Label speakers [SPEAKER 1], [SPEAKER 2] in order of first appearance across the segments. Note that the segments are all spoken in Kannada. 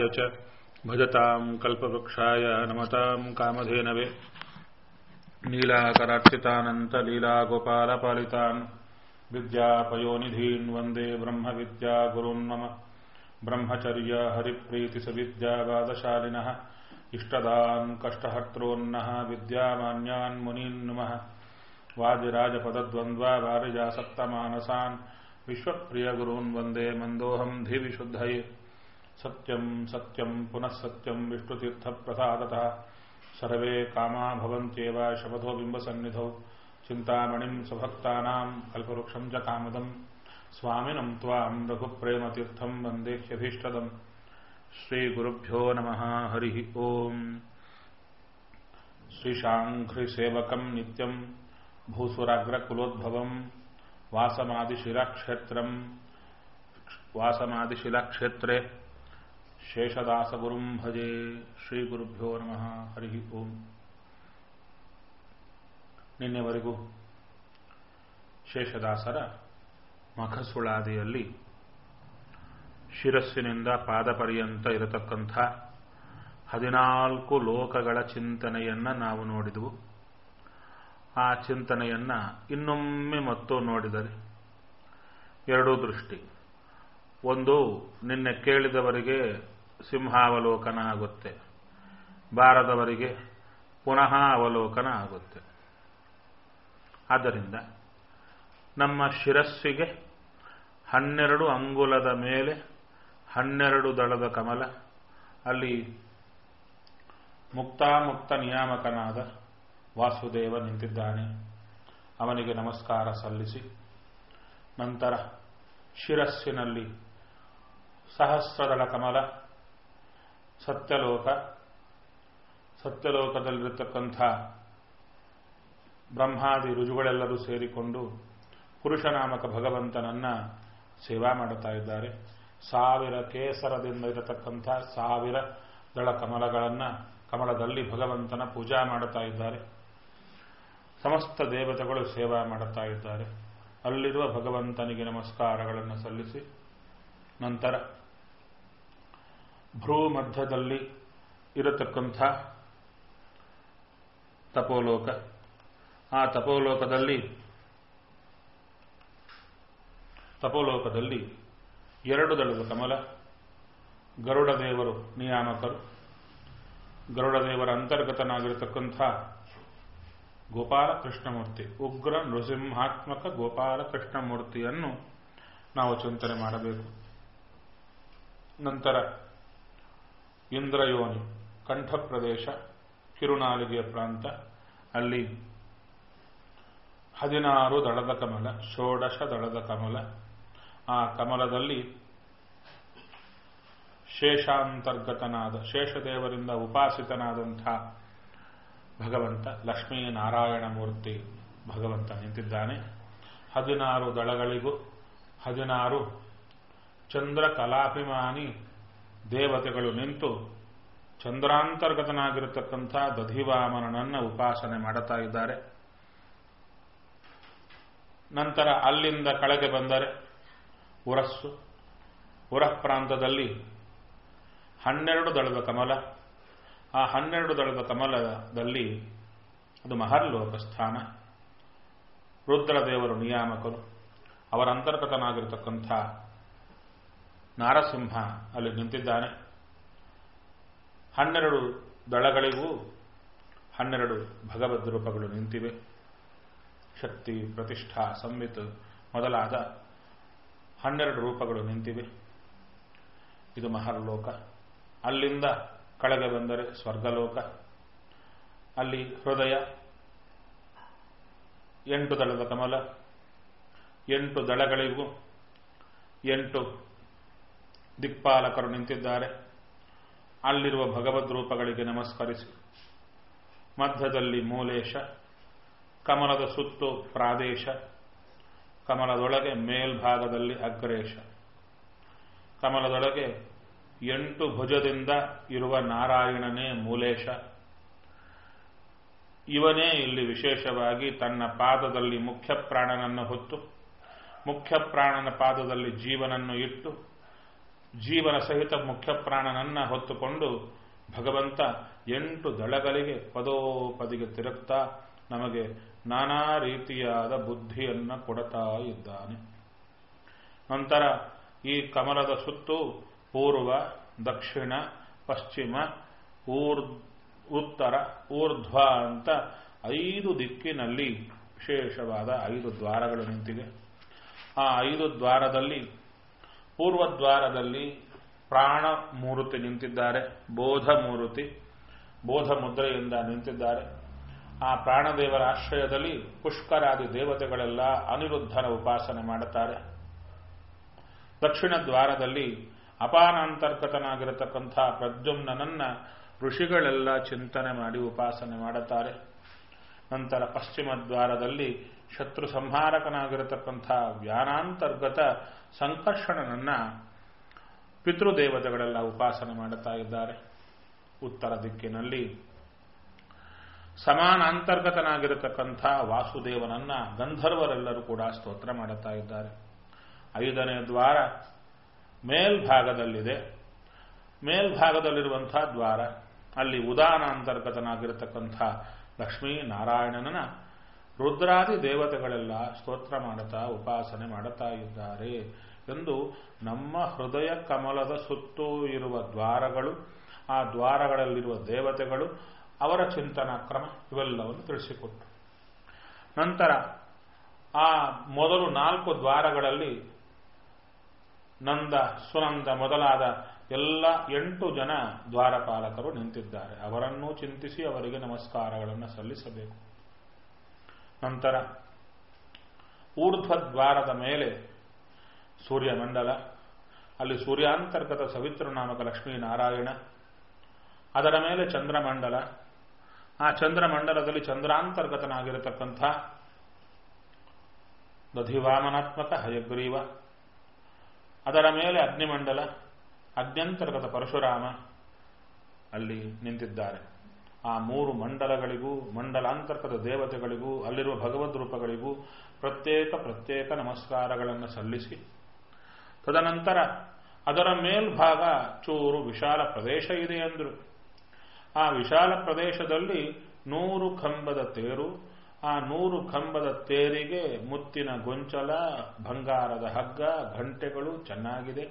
[SPEAKER 1] च भजतां कल्पवृक्षाय नमतां कामधेनवे नीलाकरार्चितानन्तलीलागोपालपालितान् विद्यापयोनिधीन् वन्दे ब्रह्मविद्यागुरून् मम ब्रह्मचर्य हरिप्रीतिसविद्यावादशालिनः इष्टदान् कष्टहर्तॄन्नः विद्यामान्यान् मुनीन् नुमः वादिराजपदद्वन्द्वा वारिजासक्तमानसान् विश्वप्रियगुरून् वन्दे मन्दोऽहं धीविशुद्धये सत्यं सत्यं पुनः सत्यं विष्णुतीर्थप्रसादतः सर्वे कामा भवन्त्येव शपथो बिम्बसन्निधौ चिन्तामणिं स्वभक्तानां कल्पवृक्षं च कामदं स्वामिनं त्वां रघुप्रेमतीर्थं वन्देह्यभीष्टदम् श्रीगुरुभ्यो नमः हरिः ओम् श्रीशाङ्घ्रिसेवकं नित्यं भूसुराग्रकुलोद्भवं वासमादिशिलाक्षेत्रे शेषदासगुरुं भजे ಶ್ರೀಗುರುಭ್ಯೋ ನಮಃ ಹರಿ ಓಂ. ನಿನ್ನೆವರೆಗೂ ಶೇಷದಾಸರ ಮಖಸುಳಾದಿಯಲ್ಲಿ ಶಿರಸ್ಸಿನಿಂದ ಪಾದಪರ್ಯಂತ ಇರತಕ್ಕಂಥ 14 ಲೋಕಗಳ ಚಿಂತನೆಯನ್ನು ನಾವು ನೋಡಿದೆವು. ಆ ಚಿಂತನೆಯನ್ನು ಇನ್ನೊಮ್ಮೆ ಮತ್ತು ನೋಡಿದರೆ ಎರಡೂ ದೃಷ್ಟಿ. ಒಂದು, ನಿನ್ನೆ ಕೇಳಿದವರಿಗೆ ಸಿಂಹಾವಲೋಕನ ಆಗುತ್ತೆ, ಬಾರದವರಿಗೆ ಪುನಃ ಅವಲೋಕನ ಆಗುತ್ತೆ. ಆದ್ದರಿಂದ ನಮ್ಮ ಶಿರಸ್ಸಿಗೆ 12 ಅಂಗುಲದ ಮೇಲೆ 12 ದಳದ ಕಮಲ, ಅಲ್ಲಿ ಮುಕ್ತ ನಿಯಾಮಕನಾದ ವಾಸುದೇವ ನಿಂತಿದ್ದಾನೆ. ಅವನಿಗೆ ನಮಸ್ಕಾರ ಸಲ್ಲಿಸಿ ನಂತರ ಶಿರಸ್ಸಿನಲ್ಲಿ ಸಹಸ್ರದಳ ಕಮಲ ಸತ್ಯಲೋಕದಲ್ಲಿರತಕ್ಕಂಥ ಬ್ರಹ್ಮಾದಿ ರುಜುಗಳೆಲ್ಲರೂ ಸೇರಿಕೊಂಡು ಪುರುಷನಾಮಕ ಭಗವಂತನನ್ನ ಸೇವಾ ಮಾಡುತ್ತಾ ಇದ್ದಾರೆ. 1000 ಕೇಸರದಿಂದ ಇರತಕ್ಕಂಥ 1000 ದಳ ಕಮಲದಲ್ಲಿ ಭಗವಂತನ ಪೂಜಾ ಮಾಡುತ್ತಾ ಇದ್ದಾರೆ. ಸಮಸ್ತ ದೇವತೆಗಳು ಸೇವಾ ಮಾಡುತ್ತಾ ಇದ್ದಾರೆ. ಅಲ್ಲಿರುವ ಭಗವಂತನಿಗೆ ನಮಸ್ಕಾರಗಳನ್ನು ಸಲ್ಲಿಸಿ ನಂತರ ಭ್ರೂ ಮಧ್ಯದಲ್ಲಿ ಇರತಕ್ಕಂಥ ತಪೋಲೋಕ, ಆ ತಪೋಲೋಕದಲ್ಲಿ 2 ದಳದ ಕಮಲ, ಗರುಡದೇವರು ನಿಯಾಮಕರು, ಗರುಡದೇವರ ಅಂತರ್ಗತನಾಗಿರತಕ್ಕಂಥ ಗೋಪಾಲ ಕೃಷ್ಣಮೂರ್ತಿ, ಉಗ್ರ ನೃಸಿಂಹಾತ್ಮಕ ಗೋಪಾಲ ಕೃಷ್ಣಮೂರ್ತಿಯನ್ನು ನಾವು ಚಿಂತನೆ ಮಾಡಬೇಕು. ನಂತರ ಇಂದ್ರಯೋನಿ, ಕಂಠ ಪ್ರದೇಶ, ಕಿರುನಾಲಿಗೆಯ ಪ್ರಾಂತ, ಅಲ್ಲಿ 16 ದಳದ ಕಮಲ, 16 ದಳದ ಕಮಲ. ಆ ಕಮಲದಲ್ಲಿ ಶೇಷಾಂತರ್ಗತನಾದ, ಶೇಷದೇವರಿಂದ ಉಪಾಸಿತನಾದಂಥ ಭಗವಂತ ಲಕ್ಷ್ಮೀನಾರಾಯಣ ಮೂರ್ತಿ ಭಗವಂತ ನಿಂತಿದ್ದಾನೆ. 16 ದಳಗಳಿಗೂ 16 ಚಂದ್ರ ಕಲಾಭಿಮಾನಿ ದೇವತೆಗಳು ನಿಂತು ಚಂದ್ರಾಂತರ್ಗತನಾಗಿರತಕ್ಕಂಥ ದಧಿವಾಮನನನ್ನ ಉಪಾಸನೆ ಮಾಡುತ್ತಾ ಇದ್ದಾರೆ. ನಂತರ ಅಲ್ಲಿಂದ ಕೆಳಗೆ ಬಂದರೆ ಉರಃ ಪ್ರಾಂತದಲ್ಲಿ 12 ದಳದ ಕಮಲ. ಆ 12 ದಳದ ಕಮಲದಲ್ಲಿ ಅದು ಮಹರ್ಲೋಕ ಸ್ಥಾನ. ರುದ್ರದೇವರು ನಿಯಾಮಕರು, ಅವರ ಅಂತರ್ಗತನಾಗಿರತಕ್ಕಂಥ ನಾರಸಿಂಹ ಅಲ್ಲಿ ನಿಂತಿದ್ದಾನೆ. 12 ದಳಗಳಿಗೂ 12 ಭಗವದ್ ರೂಪಗಳು ನಿಂತಿವೆ. ಶಕ್ತಿ, ಪ್ರತಿಷ್ಠಾ, ಸಂವಿತ್ ಮೊದಲಾದ 12 ರೂಪಗಳು ನಿಂತಿವೆ. ಇದು ಮಹರ್ಲೋಕ. ಅಲ್ಲಿಂದ ಕೆಳಗೆ ಬಂದರೆ ಸ್ವರ್ಗಲೋಕ. ಅಲ್ಲಿ ಹೃದಯ, 8 ದಳದ ಕಮಲ, 8 ದಳಗಳಿಗೂ 8 ದಿಕ್ಪಾಲಕರು ನಿಂತಿದ್ದಾರೆ. ಅಲ್ಲಿರುವ ಭಗವದ್ ರೂಪಗಳಿಗೆ ನಮಸ್ಕರಿಸಿ ಮಧ್ಯದಲ್ಲಿ ಮೂಲೇಶ, ಕಮಲದ ಸುತ್ತು ಪ್ರಾದೇಶ, ಕಮಲದೊಳಗೆ ಮೇಲ್ಭಾಗದಲ್ಲಿ ಅಗ್ರೇಶ, ಕಮಲದೊಳಗೆ 8 ಭುಜದಿಂದ ಇರುವ ನಾರಾಯಣನೇ ಮೂಲೇಶ. ಇವನೇ ಇಲ್ಲಿ ವಿಶೇಷವಾಗಿ ತನ್ನ ಪಾದದಲ್ಲಿ ಮುಖ್ಯ ಪ್ರಾಣನನ್ನು ಹೊತ್ತು, ಮುಖ್ಯ ಪ್ರಾಣನ ಪಾದದಲ್ಲಿ ಜೀವನನ್ನು ಇಟ್ಟು ಜೀವನ ಸಹಿತ ಮುಖ್ಯ ಪ್ರಾಣನನ್ನ ಹೊತ್ತುಕೊಂಡು ಭಗವಂತ 8 ದಳಗಳಿಗೆ ಪದೋಪದಿಗೆ ತಿರುಗ್ತಾ ನಮಗೆ ನಾನಾ ರೀತಿಯಾದ ಬುದ್ಧಿಯನ್ನು ಕೊಡುತ್ತಾ ಇದ್ದಾನೆ. ನಂತರ ಈ ಕಮಲದ ಸುತ್ತು ಪೂರ್ವ, ದಕ್ಷಿಣ, ಪಶ್ಚಿಮ, ಉತ್ತರ, ಊರ್ಧ್ವ ಅಂತ 5 ದಿಕ್ಕಿನಲ್ಲಿ ವಿಶೇಷವಾದ 5 ದ್ವಾರಗಳು ನಿಂತಿವೆ. ಆ 5 ದ್ವಾರದಲ್ಲಿ ಪೂರ್ವದ್ವಾರದಲ್ಲಿ ಪ್ರಾಣ ಮೂರ್ತಿ ನಿಂತಿದ್ದಾರೆ, ಬೋಧ ಮೂರ್ತಿ, ಬೋಧ ಮುದ್ರೆಯಿಂದ ನಿಂತಿದ್ದಾರೆ. ಆ ಪ್ರಾಣದೇವರ ಆಶ್ರಯದಲ್ಲಿ ಪುಷ್ಕರಾದಿ ದೇವತೆಗಳೆಲ್ಲ ಅನಿರುದ್ಧನ ಉಪಾಸನೆ ಮಾಡುತ್ತಾರೆ. ದಕ್ಷಿಣ ದ್ವಾರದಲ್ಲಿ ಅಪಾನಾಂತರ್ಗತನಾಗಿರತಕ್ಕಂಥ ಪ್ರದ್ಯುಮ್ನನನ್ನ ಋಷಿಗಳೆಲ್ಲ ಚಿಂತನೆ ಮಾಡಿ ಉಪಾಸನೆ ಮಾಡುತ್ತಾರೆ. ನಂತರ ಪಶ್ಚಿಮ ದ್ವಾರದಲ್ಲಿ ಶತ್ರು ಸಂಹಾರಕನಾಗಿರತಕ್ಕಂಥ ವ್ಯಾನಾಂತರ್ಗತ ಸಂಕರ್ಷಣನನ್ನ ಪಿತೃದೇವತೆಗಳೆಲ್ಲ ಉಪಾಸನೆ ಮಾಡುತ್ತಾ ಇದ್ದಾರೆ. ಉತ್ತರ ದಿಕ್ಕಿನಲ್ಲಿ ಸಮಾನಾಂತರ್ಗತನಾಗಿರತಕ್ಕಂಥ ವಾಸುದೇವನನ್ನ ಗಂಧರ್ವರೆಲ್ಲರೂ ಕೂಡ ಸ್ತೋತ್ರ ಮಾಡುತ್ತಾ ಇದ್ದಾರೆ. 5ನೇ ದ್ವಾರ ಮೇಲ್ಭಾಗದಲ್ಲಿದೆ. ಮೇಲ್ಭಾಗದಲ್ಲಿರುವಂಥ ದ್ವಾರ ಅಲ್ಲಿ ಉದಾನಾಂತರ್ಗತನಾಗಿರತಕ್ಕಂಥ ಲಕ್ಷ್ಮೀನಾರಾಯಣನ ರುದ್ರಾದಿ ದೇವತೆಗಳೆಲ್ಲ ಸ್ತೋತ್ರ ಮಾಡುತ್ತಾ ಉಪಾಸನೆ ಮಾಡುತ್ತಾ ಇದ್ದಾರೆ ಎಂದು ನಮ್ಮ ಹೃದಯ ಕಮಲದ ಸುತ್ತೂ ಇರುವ ದ್ವಾರಗಳು, ಆ ದ್ವಾರಗಳಲ್ಲಿರುವ ದೇವತೆಗಳು, ಅವರ ಚಿಂತನಾ ಕ್ರಮ ಇವೆಲ್ಲವನ್ನು ತಿಳಿಸಿಕೊಟ್ಟರು. ನಂತರ ಆ ಮೊದಲು 4 ದ್ವಾರಗಳಲ್ಲಿ ನಂದ, ಸುನಂದ ಮೊದಲಾದ ಎಲ್ಲ 8 ಜನ ದ್ವಾರಪಾಲಕರು ನಿಂತಿದ್ದಾರೆ. ಅವರನ್ನೂ ಚಿಂತಿಸಿ ಅವರಿಗೆ ನಮಸ್ಕಾರಗಳನ್ನು ಸಲ್ಲಿಸಬೇಕು. ನಂತರ ಊರ್ಧ್ವದ್ವಾರದ ಮೇಲೆ ಸೂರ್ಯಮಂಡಲ, ಅಲ್ಲಿ ಸೂರ್ಯಾಂತರ್ಗತ ಸವಿತೃನಾಮಕ ಲಕ್ಷ್ಮೀನಾರಾಯಣ, ಅದರ ಮೇಲೆ ಚಂದ್ರಮಂಡಲ, ಆ ಚಂದ್ರಮಂಡಲದಲ್ಲಿ ಚಂದ್ರಾಂತರ್ಗತನಾಗಿರತಕ್ಕಂಥ ದಧಿವಾಮನಾತ್ಮಕ ಹಯಗ್ರೀವ, ಅದರ ಮೇಲೆ ಅಗ್ನಿಮಂಡಲ, ಅಗ್ನ್ಯಂತರ್ಗತ ಪರಶುರಾಮ ಅಲ್ಲಿ ನಿಂತಿದ್ದಾರೆ. ಆ 3 ಮಂಡಲಗಳಿಗೂ, ಮಂಡಲಾಂತರ್ಗತ ದೇವತೆಗಳಿಗೂ, ಅಲ್ಲಿರುವ ಭಗವದ್ ರೂಪಗಳಿಗೂ ಪ್ರತ್ಯೇಕ ನಮಸ್ಕಾರಗಳನ್ನು ಸಲ್ಲಿಸಿ, ತದನಂತರ ಅದರ ಮೇಲ್ಭಾಗ ಚೂರು ವಿಶಾಲ ಪ್ರದೇಶ ಇದೆ ಎಂದರು. ಆ ವಿಶಾಲ ಪ್ರದೇಶದಲ್ಲಿ 100 ಕಂಬದ ತೇರು, ಆ 100 ಕಂಬದ ತೇರಿಗೆ ಮುತ್ತಿನ ಗೊಂಚಲ, ಬಂಗಾರದ ಹಗ್ಗ, ಘಂಟೆಗಳು ಚೆನ್ನಾಗಿದೆ.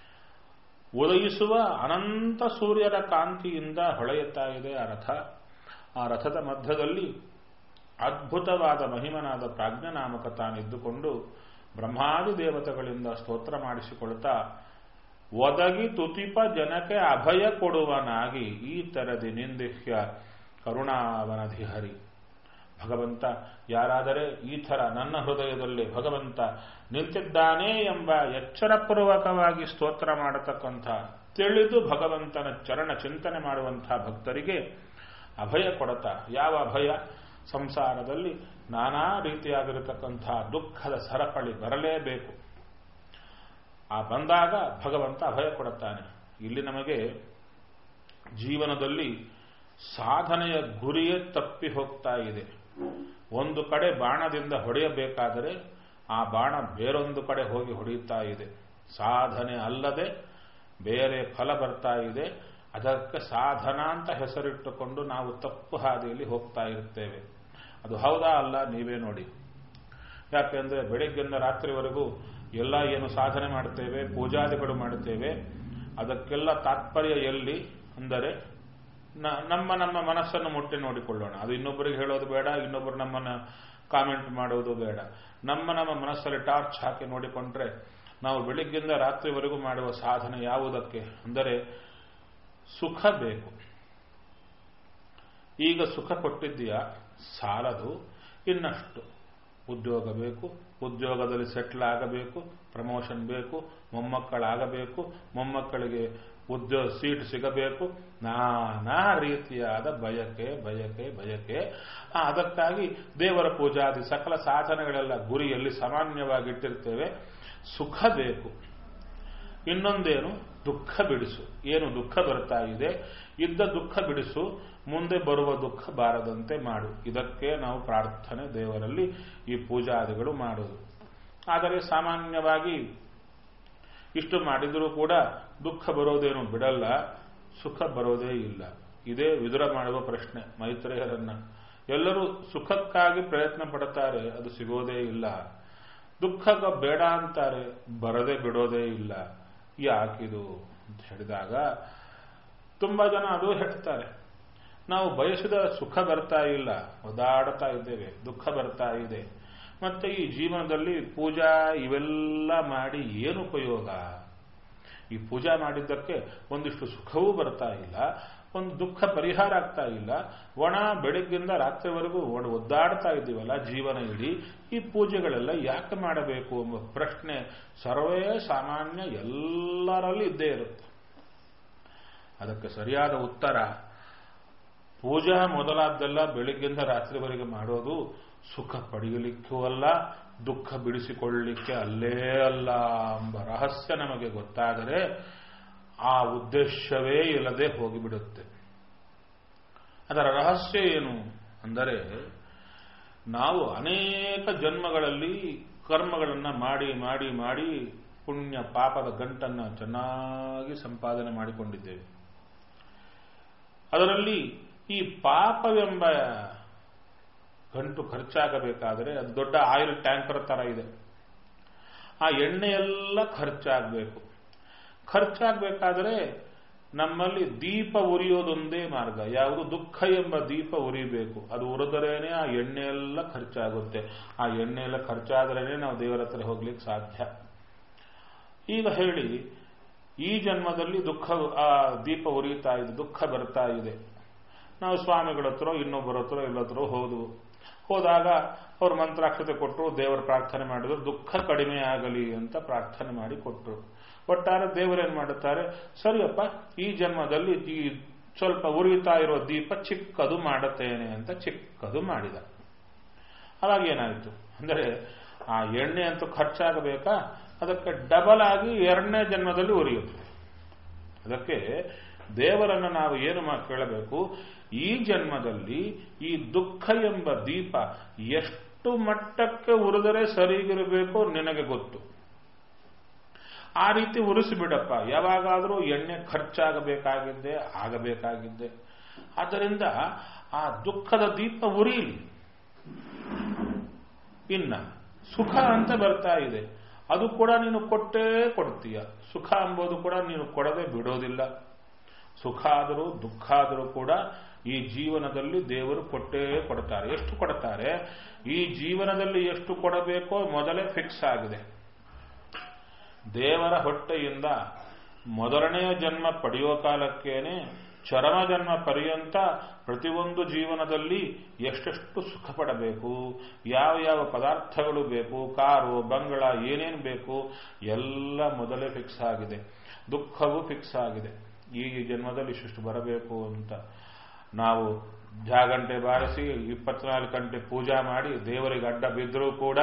[SPEAKER 1] ಉದಯಿಸುವ ಅನಂತ ಸೂರ್ಯರ ಕಾಂತಿಯಿಂದ ಹೊಳೆಯುತ್ತಾ ಇದೆ ಆ ರಥ. ಆ ರಥದ ಮಧ್ಯದಲ್ಲಿ ಅದ್ಭುತವಾದ ಮಹಿಮನಾದ ಪ್ರಾಜ್ಞನಾಮಕ ತಾನಿದ್ದುಕೊಂಡು ಬ್ರಹ್ಮಾದಿ ದೇವತೆಗಳಿಂದ ಸ್ತೋತ್ರ ಮಾಡಿಸಿಕೊಳ್ತಾ ಒದಗಿ ತುತಿಪ ಜನಕ್ಕೆ ಅಭಯ ಕೊಡುವನಾಗಿ ಈ ತರದಿ ನಿಂದಿಹ್ಯ ಕರುಣಾವನಧಿಹರಿ. ಭಗವಂತ ಯಾರಾದರೆ ಈ ಥರ ನನ್ನ ಹೃದಯದಲ್ಲಿ ಭಗವಂತ ನಿಂತಿದ್ದಾನೆ ಎಂಬ ಎಚ್ಚರಪೂರ್ವಕವಾಗಿ ಸ್ತೋತ್ರ ಮಾಡತಕ್ಕಂಥ, ತಿಳಿದು ಭಗವಂತನ ಚರಣ ಚಿಂತನೆ ಮಾಡುವಂಥ ಭಕ್ತರಿಗೆ ಅಭಯ ಕೊಡತಾ. ಯಾವ ಅಭಯ? ಸಂಸಾರದಲ್ಲಿ ನಾನಾ ರೀತಿಯಾಗಿರತಕ್ಕಂಥ ದುಃಖದ ಸರಪಳಿ ಬರಲೇಬೇಕು. ಆ ಬಂದಾಗ ಭಗವಂತ ಅಭಯ ಕೊಡುತ್ತಾನೆ. ಇಲ್ಲಿ ನಮಗೆ ಜೀವನದಲ್ಲಿ ಸಾಧನೆಯ ಗುರಿಯೇ ತಪ್ಪಿ ಹೋಗ್ತಾ ಇದೆ. ಒಂದು ಕಡೆ ಬಾಣದಿಂದ ಹೊಡೆಯಬೇಕಾದರೆ ಆ ಬಾಣ ಬೇರೊಂದು ಕಡೆ ಹೋಗಿ ಹೊಡೆಯುತ್ತಾ ಇದೆ. ಸಾಧನೆ ಅಲ್ಲದೆ ಬೇರೆ ಫಲ ಬರ್ತಾ ಇದೆ. ಅದಕ್ಕೆ ಸಾಧನ ಅಂತ ಹೆಸರಿಟ್ಟುಕೊಂಡು ನಾವು ತಪ್ಪು ಹಾದಿಯಲ್ಲಿ ಹೋಗ್ತಾ ಇರ್ತೇವೆ. ಅದು ಹೌದಾ ಅಲ್ಲ ನೀವೇ ನೋಡಿ. ಯಾಕೆಂದ್ರೆ ಬೆಳಿಗ್ಗೆಯಿಂದ ರಾತ್ರಿವರೆಗೂ ಎಲ್ಲ ಏನು ಸಾಧನೆ ಮಾಡ್ತೇವೆ, ಪೂಜಾದಿಗಳು ಮಾಡುತ್ತೇವೆ, ಅದಕ್ಕೆಲ್ಲ ತಾತ್ಪರ್ಯ ಎಲ್ಲಿ ಅಂದರೆ ನಮ್ಮ ಮನಸ್ಸನ್ನು ಮುಟ್ಟಿ ನೋಡಿಕೊಳ್ಳೋಣ. ಅದು ಇನ್ನೊಬ್ಬರಿಗೆ ಹೇಳೋದು ಬೇಡ, ಇನ್ನೊಬ್ಬರು ನಮ್ಮನ್ನು ಕಾಮೆಂಟ್ ಮಾಡುವುದು ಬೇಡ. ನಮ್ಮ ಮನಸ್ಸಲ್ಲಿ ಟಾರ್ಚ್ ಹಾಕಿ ನೋಡಿಕೊಂಡ್ರೆ ನಾವು ಬೆಳಿಗ್ಗೆಯಿಂದ ರಾತ್ರಿವರೆಗೂ ಮಾಡುವ ಸಾಧನೆ ಯಾವುದಕ್ಕೆ ಅಂದರೆ ಸುಖ ಬೇಕು. ಈಗ ಸುಖ ಕೊಟ್ಟಿದ್ದೀಯಾ, ಸಾಲದು, ಇನ್ನಷ್ಟು ಉದ್ಯೋಗ ಬೇಕು, ಉದ್ಯೋಗದಲ್ಲಿ ಸೆಟ್ಲ್ ಆಗಬೇಕು, ಪ್ರಮೋಷನ್ ಬೇಕು, ಮೊಮ್ಮಕ್ಕಳಾಗಬೇಕು, ಮೊಮ್ಮಕ್ಕಳಿಗೆ ಉದ್ಯೋಗ ಸೀಟ್ ಸಿಗಬೇಕು, ನಾನಾ ರೀತಿಯಾದ ಬಯಕೆ. ಅದಕ್ಕಾಗಿ ದೇವರ ಪೂಜಾದಿ ಸಕಲ ಸಾಧನೆಗಳೆಲ್ಲ ಗುರಿಯಲ್ಲಿ ಸಾಮಾನ್ಯವಾಗಿಟ್ಟಿರ್ತೇವೆ. ಸುಖ ಬೇಕು. ಇನ್ನೊಂದೇನು? ದುಃಖ ಬಿಡಿಸು. ಏನು ದುಃಖ ಬರ್ತಾ ಇದೆ, ಇದ್ದ ದುಃಖ ಬಿಡಿಸು, ಮುಂದೆ ಬರುವ ದುಃಖ ಬಾರದಂತೆ ಮಾಡು. ಇದಕ್ಕೆ ನಾವು ಪ್ರಾರ್ಥನೆ ದೇವರಲ್ಲಿ ಈ ಪೂಜಾದಿಗಳು ಮಾಡುವುದು. ಆದರೆ ಸಾಮಾನ್ಯವಾಗಿ ಇಷ್ಟು ಮಾಡಿದರೂ ಕೂಡ ದುಃಖ ಬರೋದೇನು ಬಿಡಲ್ಲ, ಸುಖ ಬರೋದೇ ಇಲ್ಲ. ಇದೇ ವಿದುರ ಮಾಡುವ ಪ್ರಶ್ನೆ ಮೈತ್ರೇಯರನ್ನ. ಎಲ್ಲರೂ ಸುಖಕ್ಕಾಗಿ ಪ್ರಯತ್ನ ಪಡುತ್ತಾರೆ, ಅದು ಸಿಗೋದೇ ಇಲ್ಲ. ದುಃಖ ಬೇಡ ಅಂತಾರೆ, ಬರದೇ ಬಿಡೋದೇ ಇಲ್ಲ. ಯಾಕಿದು ಅಂತ ಹೇಳಿದಾಗ ತುಂಬಾ ಜನ ಅದು ಹೇಳ್ತಾರೆ, ನಾವು ಬಯಸಿದ ಸುಖ ಬರ್ತಾ ಇಲ್ಲ, ಒದಾಡ್ತಾ ಇದ್ದೇವೆ, ದುಃಖ ಬರ್ತಾ ಇದೆ. ಮತ್ತೆ ಈ ಜೀವನದಲ್ಲಿ ಪೂಜಾ ಇವೆಲ್ಲ ಮಾಡಿ ಏನು ಉಪಯೋಗ? ಈ ಪೂಜಾ ಮಾಡಿದ್ದಕ್ಕೆ ಒಂದಿಷ್ಟು ಸುಖವೂ ಬರ್ತಾ ಇಲ್ಲ, ಒಂದು ದುಃಖ ಪರಿಹಾರ ಆಗ್ತಾ ಇಲ್ಲ. ಒಣ ಬೆಳಗ್ಗಿಂದ ರಾತ್ರಿವರೆಗೂ ಒದ್ದಾಡ್ತಾ ಇದ್ದೀವಲ್ಲ ಜೀವನ ಇಡೀ, ಈ ಪೂಜೆಗಳೆಲ್ಲ ಯಾಕೆ ಮಾಡಬೇಕು ಎಂಬ ಪ್ರಶ್ನೆ ಸರ್ವೇ ಸಾಮಾನ್ಯ ಎಲ್ಲರಲ್ಲಿ ಇದ್ದೇ ಇರುತ್ತೆ. ಅದಕ್ಕೆ ಸರಿಯಾದ ಉತ್ತರ, ಪೂಜಾ ಮೊದಲಾದ್ದೆಲ್ಲ ಬೆಳಗ್ಗಿಂದ ರಾತ್ರಿವರೆಗೆ ಮಾಡೋದು ಸುಖ ಪಡೆಯಲಿಕ್ಕೂ ಅಲ್ಲ, ದುಃಖ ಬಿಡಿಸಿಕೊಳ್ಳಲಿಕ್ಕೆ ಅಲ್ಲೇ ಅಲ್ಲ ಎಂಬ ರಹಸ್ಯ ನಮಗೆ ಗೊತ್ತಾದರೆ ಆ ಉದ್ದೇಶವೇ ಇಲ್ಲದೆ ಹೋಗಿಬಿಡುತ್ತೆ. ಅದರ ರಹಸ್ಯ ಏನು ಅಂದರೆ, ನಾವು ಅನೇಕ ಜನ್ಮಗಳಲ್ಲಿ ಕರ್ಮಗಳನ್ನು ಮಾಡಿ ಮಾಡಿ ಮಾಡಿ ಪುಣ್ಯ ಪಾಪದ ಗಂಟನ್ನು ಚೆನ್ನಾಗಿ ಸಂಪಾದನೆ ಮಾಡಿಕೊಂಡಿದ್ದೇವೆ. ಅದರಲ್ಲಿ ಈ ಪಾಪವೆಂಬ ಗಂಟು ಖರ್ಚಾಗಬೇಕಾದರೆ ಅದು ದೊಡ್ಡ ಆಯಿಲ್ ಟ್ಯಾಂಕರ್ ತರ ಇದೆ. ಆ ಎಣ್ಣೆಯೆಲ್ಲ ಖರ್ಚಾಗಬೇಕು. ಖರ್ಚಾಗಬೇಕಾದರೆ ನಮ್ಮಲ್ಲಿ ದೀಪ ಉರಿಯೋದೊಂದೇ ಮಾರ್ಗ. ಯಾವುದು? ದುಃಖ ಎಂಬ ದೀಪ ಉರಿಬೇಕು. ಅದು ಉರಿದರೇನೆ ಆ ಎಣ್ಣೆಯೆಲ್ಲ ಖರ್ಚಾಗುತ್ತೆ. ಆ ಎಣ್ಣೆಯೆಲ್ಲ ಖರ್ಚಾದ್ರೇನೆ ನಾವು ದೇವರ ಹತ್ರ ಹೋಗ್ಲಿಕ್ಕೆ ಸಾಧ್ಯ. ಈಗ ಹೇಳಿ, ಈ ಜನ್ಮದಲ್ಲಿ ದುಃಖ, ಆ ದೀಪ ಉರಿಯುತ್ತಾ ಇದೆ, ದುಃಖ ಬರ್ತಾ ಇದೆ. ನಾವು ಸ್ವಾಮಿಗಳ ಹತ್ರ ಇನ್ನೊಬ್ಬರ ಹತ್ರ ಎಲ್ಲತ್ರ ಹೋದಾಗ ಅವ್ರು ಮಂತ್ರಾಕ್ಷತೆ ಕೊಟ್ಟರು, ದೇವರ ಪ್ರಾರ್ಥನೆ ಮಾಡಿದ್ರು, ದುಃಖ ಕಡಿಮೆ ಆಗಲಿ ಅಂತ ಪ್ರಾರ್ಥನೆ ಮಾಡಿ ಕೊಟ್ಟರು. ಒಟ್ಟಾರೆ ದೇವರೇನು ಮಾಡುತ್ತಾರೆ, ಸರಿಯಪ್ಪ ಈ ಜನ್ಮದಲ್ಲಿ ಈ ಸ್ವಲ್ಪ ಉರಿಯುತ್ತಾ ಇರೋ ದೀಪ ಚಿಕ್ಕದು ಮಾಡುತ್ತೇನೆ ಅಂತ ಚಿಕ್ಕದು ಮಾಡಿದ. ಅವಾಗ ಏನಾಯಿತು ಅಂದರೆ, ಆ ಎಣ್ಣೆ ಅಂತೂ ಖರ್ಚಾಗಬೇಕಾ, ಅದಕ್ಕೆ ಡಬಲ್ ಆಗಿ ಎರಡನೇ ಜನ್ಮದಲ್ಲಿ ಉರಿಯುತ್ತದೆ. ಅದಕ್ಕೆ ದೇವರನ್ನು ನಾವು ಏನು ಕೇಳಬೇಕು, ಈ ಜನ್ಮದಲ್ಲಿ ಈ ದುಃಖ ಎಂಬ ದೀಪ ಎಷ್ಟು ಮಟ್ಟಕ್ಕೆ ಉರಿದರೆ ಸರಿಗಿರಬೇಕೋ ನಿನಗೆ ಗೊತ್ತು. ಆ ರೀತಿ ಉರಿಸಿಬಿಡಪ್ಪ. ಯಾವಾಗಾದರೂ ಎಣ್ಣೆ ಖರ್ಚಾಗಬೇಕಾಗಿದ್ದೆ, ಆಗಬೇಕಾಗಿದ್ದೆ. ಆದ್ದರಿಂದ ಆ ದುಃಖದ ದೀಪ ಉರಿಯಲಿ. ಇನ್ನ ಸುಖ ಅಂತ ಬರ್ತಾ ಇದೆ, ಅದು ಕೂಡ ನೀನು ಕೊಟ್ಟೇ ಕೊಡ್ತೀಯ. ಸುಖ ಎಂಬುದು ಕೂಡ ನೀನು ಕೊಡದೆ ಬಿಡೋದಿಲ್ಲ. ಸುಖ ಆದರೂ ದುಃಖ ಆದರೂ ಕೂಡ ಈ ಜೀವನದಲ್ಲಿ ದೇವರು ಕೊಟ್ಟೇ ಕೊಡ್ತಾರೆ. ಎಷ್ಟು ಕೊಡ್ತಾರೆ? ಈ ಜೀವನದಲ್ಲಿ ಎಷ್ಟು ಕೊಡಬೇಕೋ ಮೊದಲೇ ಫಿಕ್ಸ್ ಆಗಿದೆ. ದೇವರ ಹೊಟ್ಟೆಯಿಂದ ಮೊದಲನೆಯ ಜನ್ಮ ಪಡೆಯುವ ಕಾಲಕ್ಕೇನೆ ಚರಮ ಜನ್ಮ ಪರ್ಯಂತ ಪ್ರತಿಯೊಂದು ಜೀವನದಲ್ಲಿ ಎಷ್ಟೆಷ್ಟು ಸುಖ ಪಡಬೇಕು, ಯಾವ ಯಾವ ಪದಾರ್ಥಗಳು ಬೇಕು, ಕಾರು ಬಂಗಳ ಏನೇನು ಬೇಕು ಎಲ್ಲ ಮೊದಲೇ ಫಿಕ್ಸ್ ಆಗಿದೆ. ದುಃಖವೂ ಫಿಕ್ಸ್ ಆಗಿದೆ. ಈ ಜನ್ಮದಲ್ಲಿ ಇಷ್ಟು ಬರಬೇಕು ಅಂತ ನಾವು ಜಾಗಂಟೆ ಬಾರಿಸಿ 24 ಗಂಟೆ ಪೂಜಾ ಮಾಡಿ ದೇವರಿಗೆ ಅಡ್ಡ ಬಿದ್ದರೂ ಕೂಡ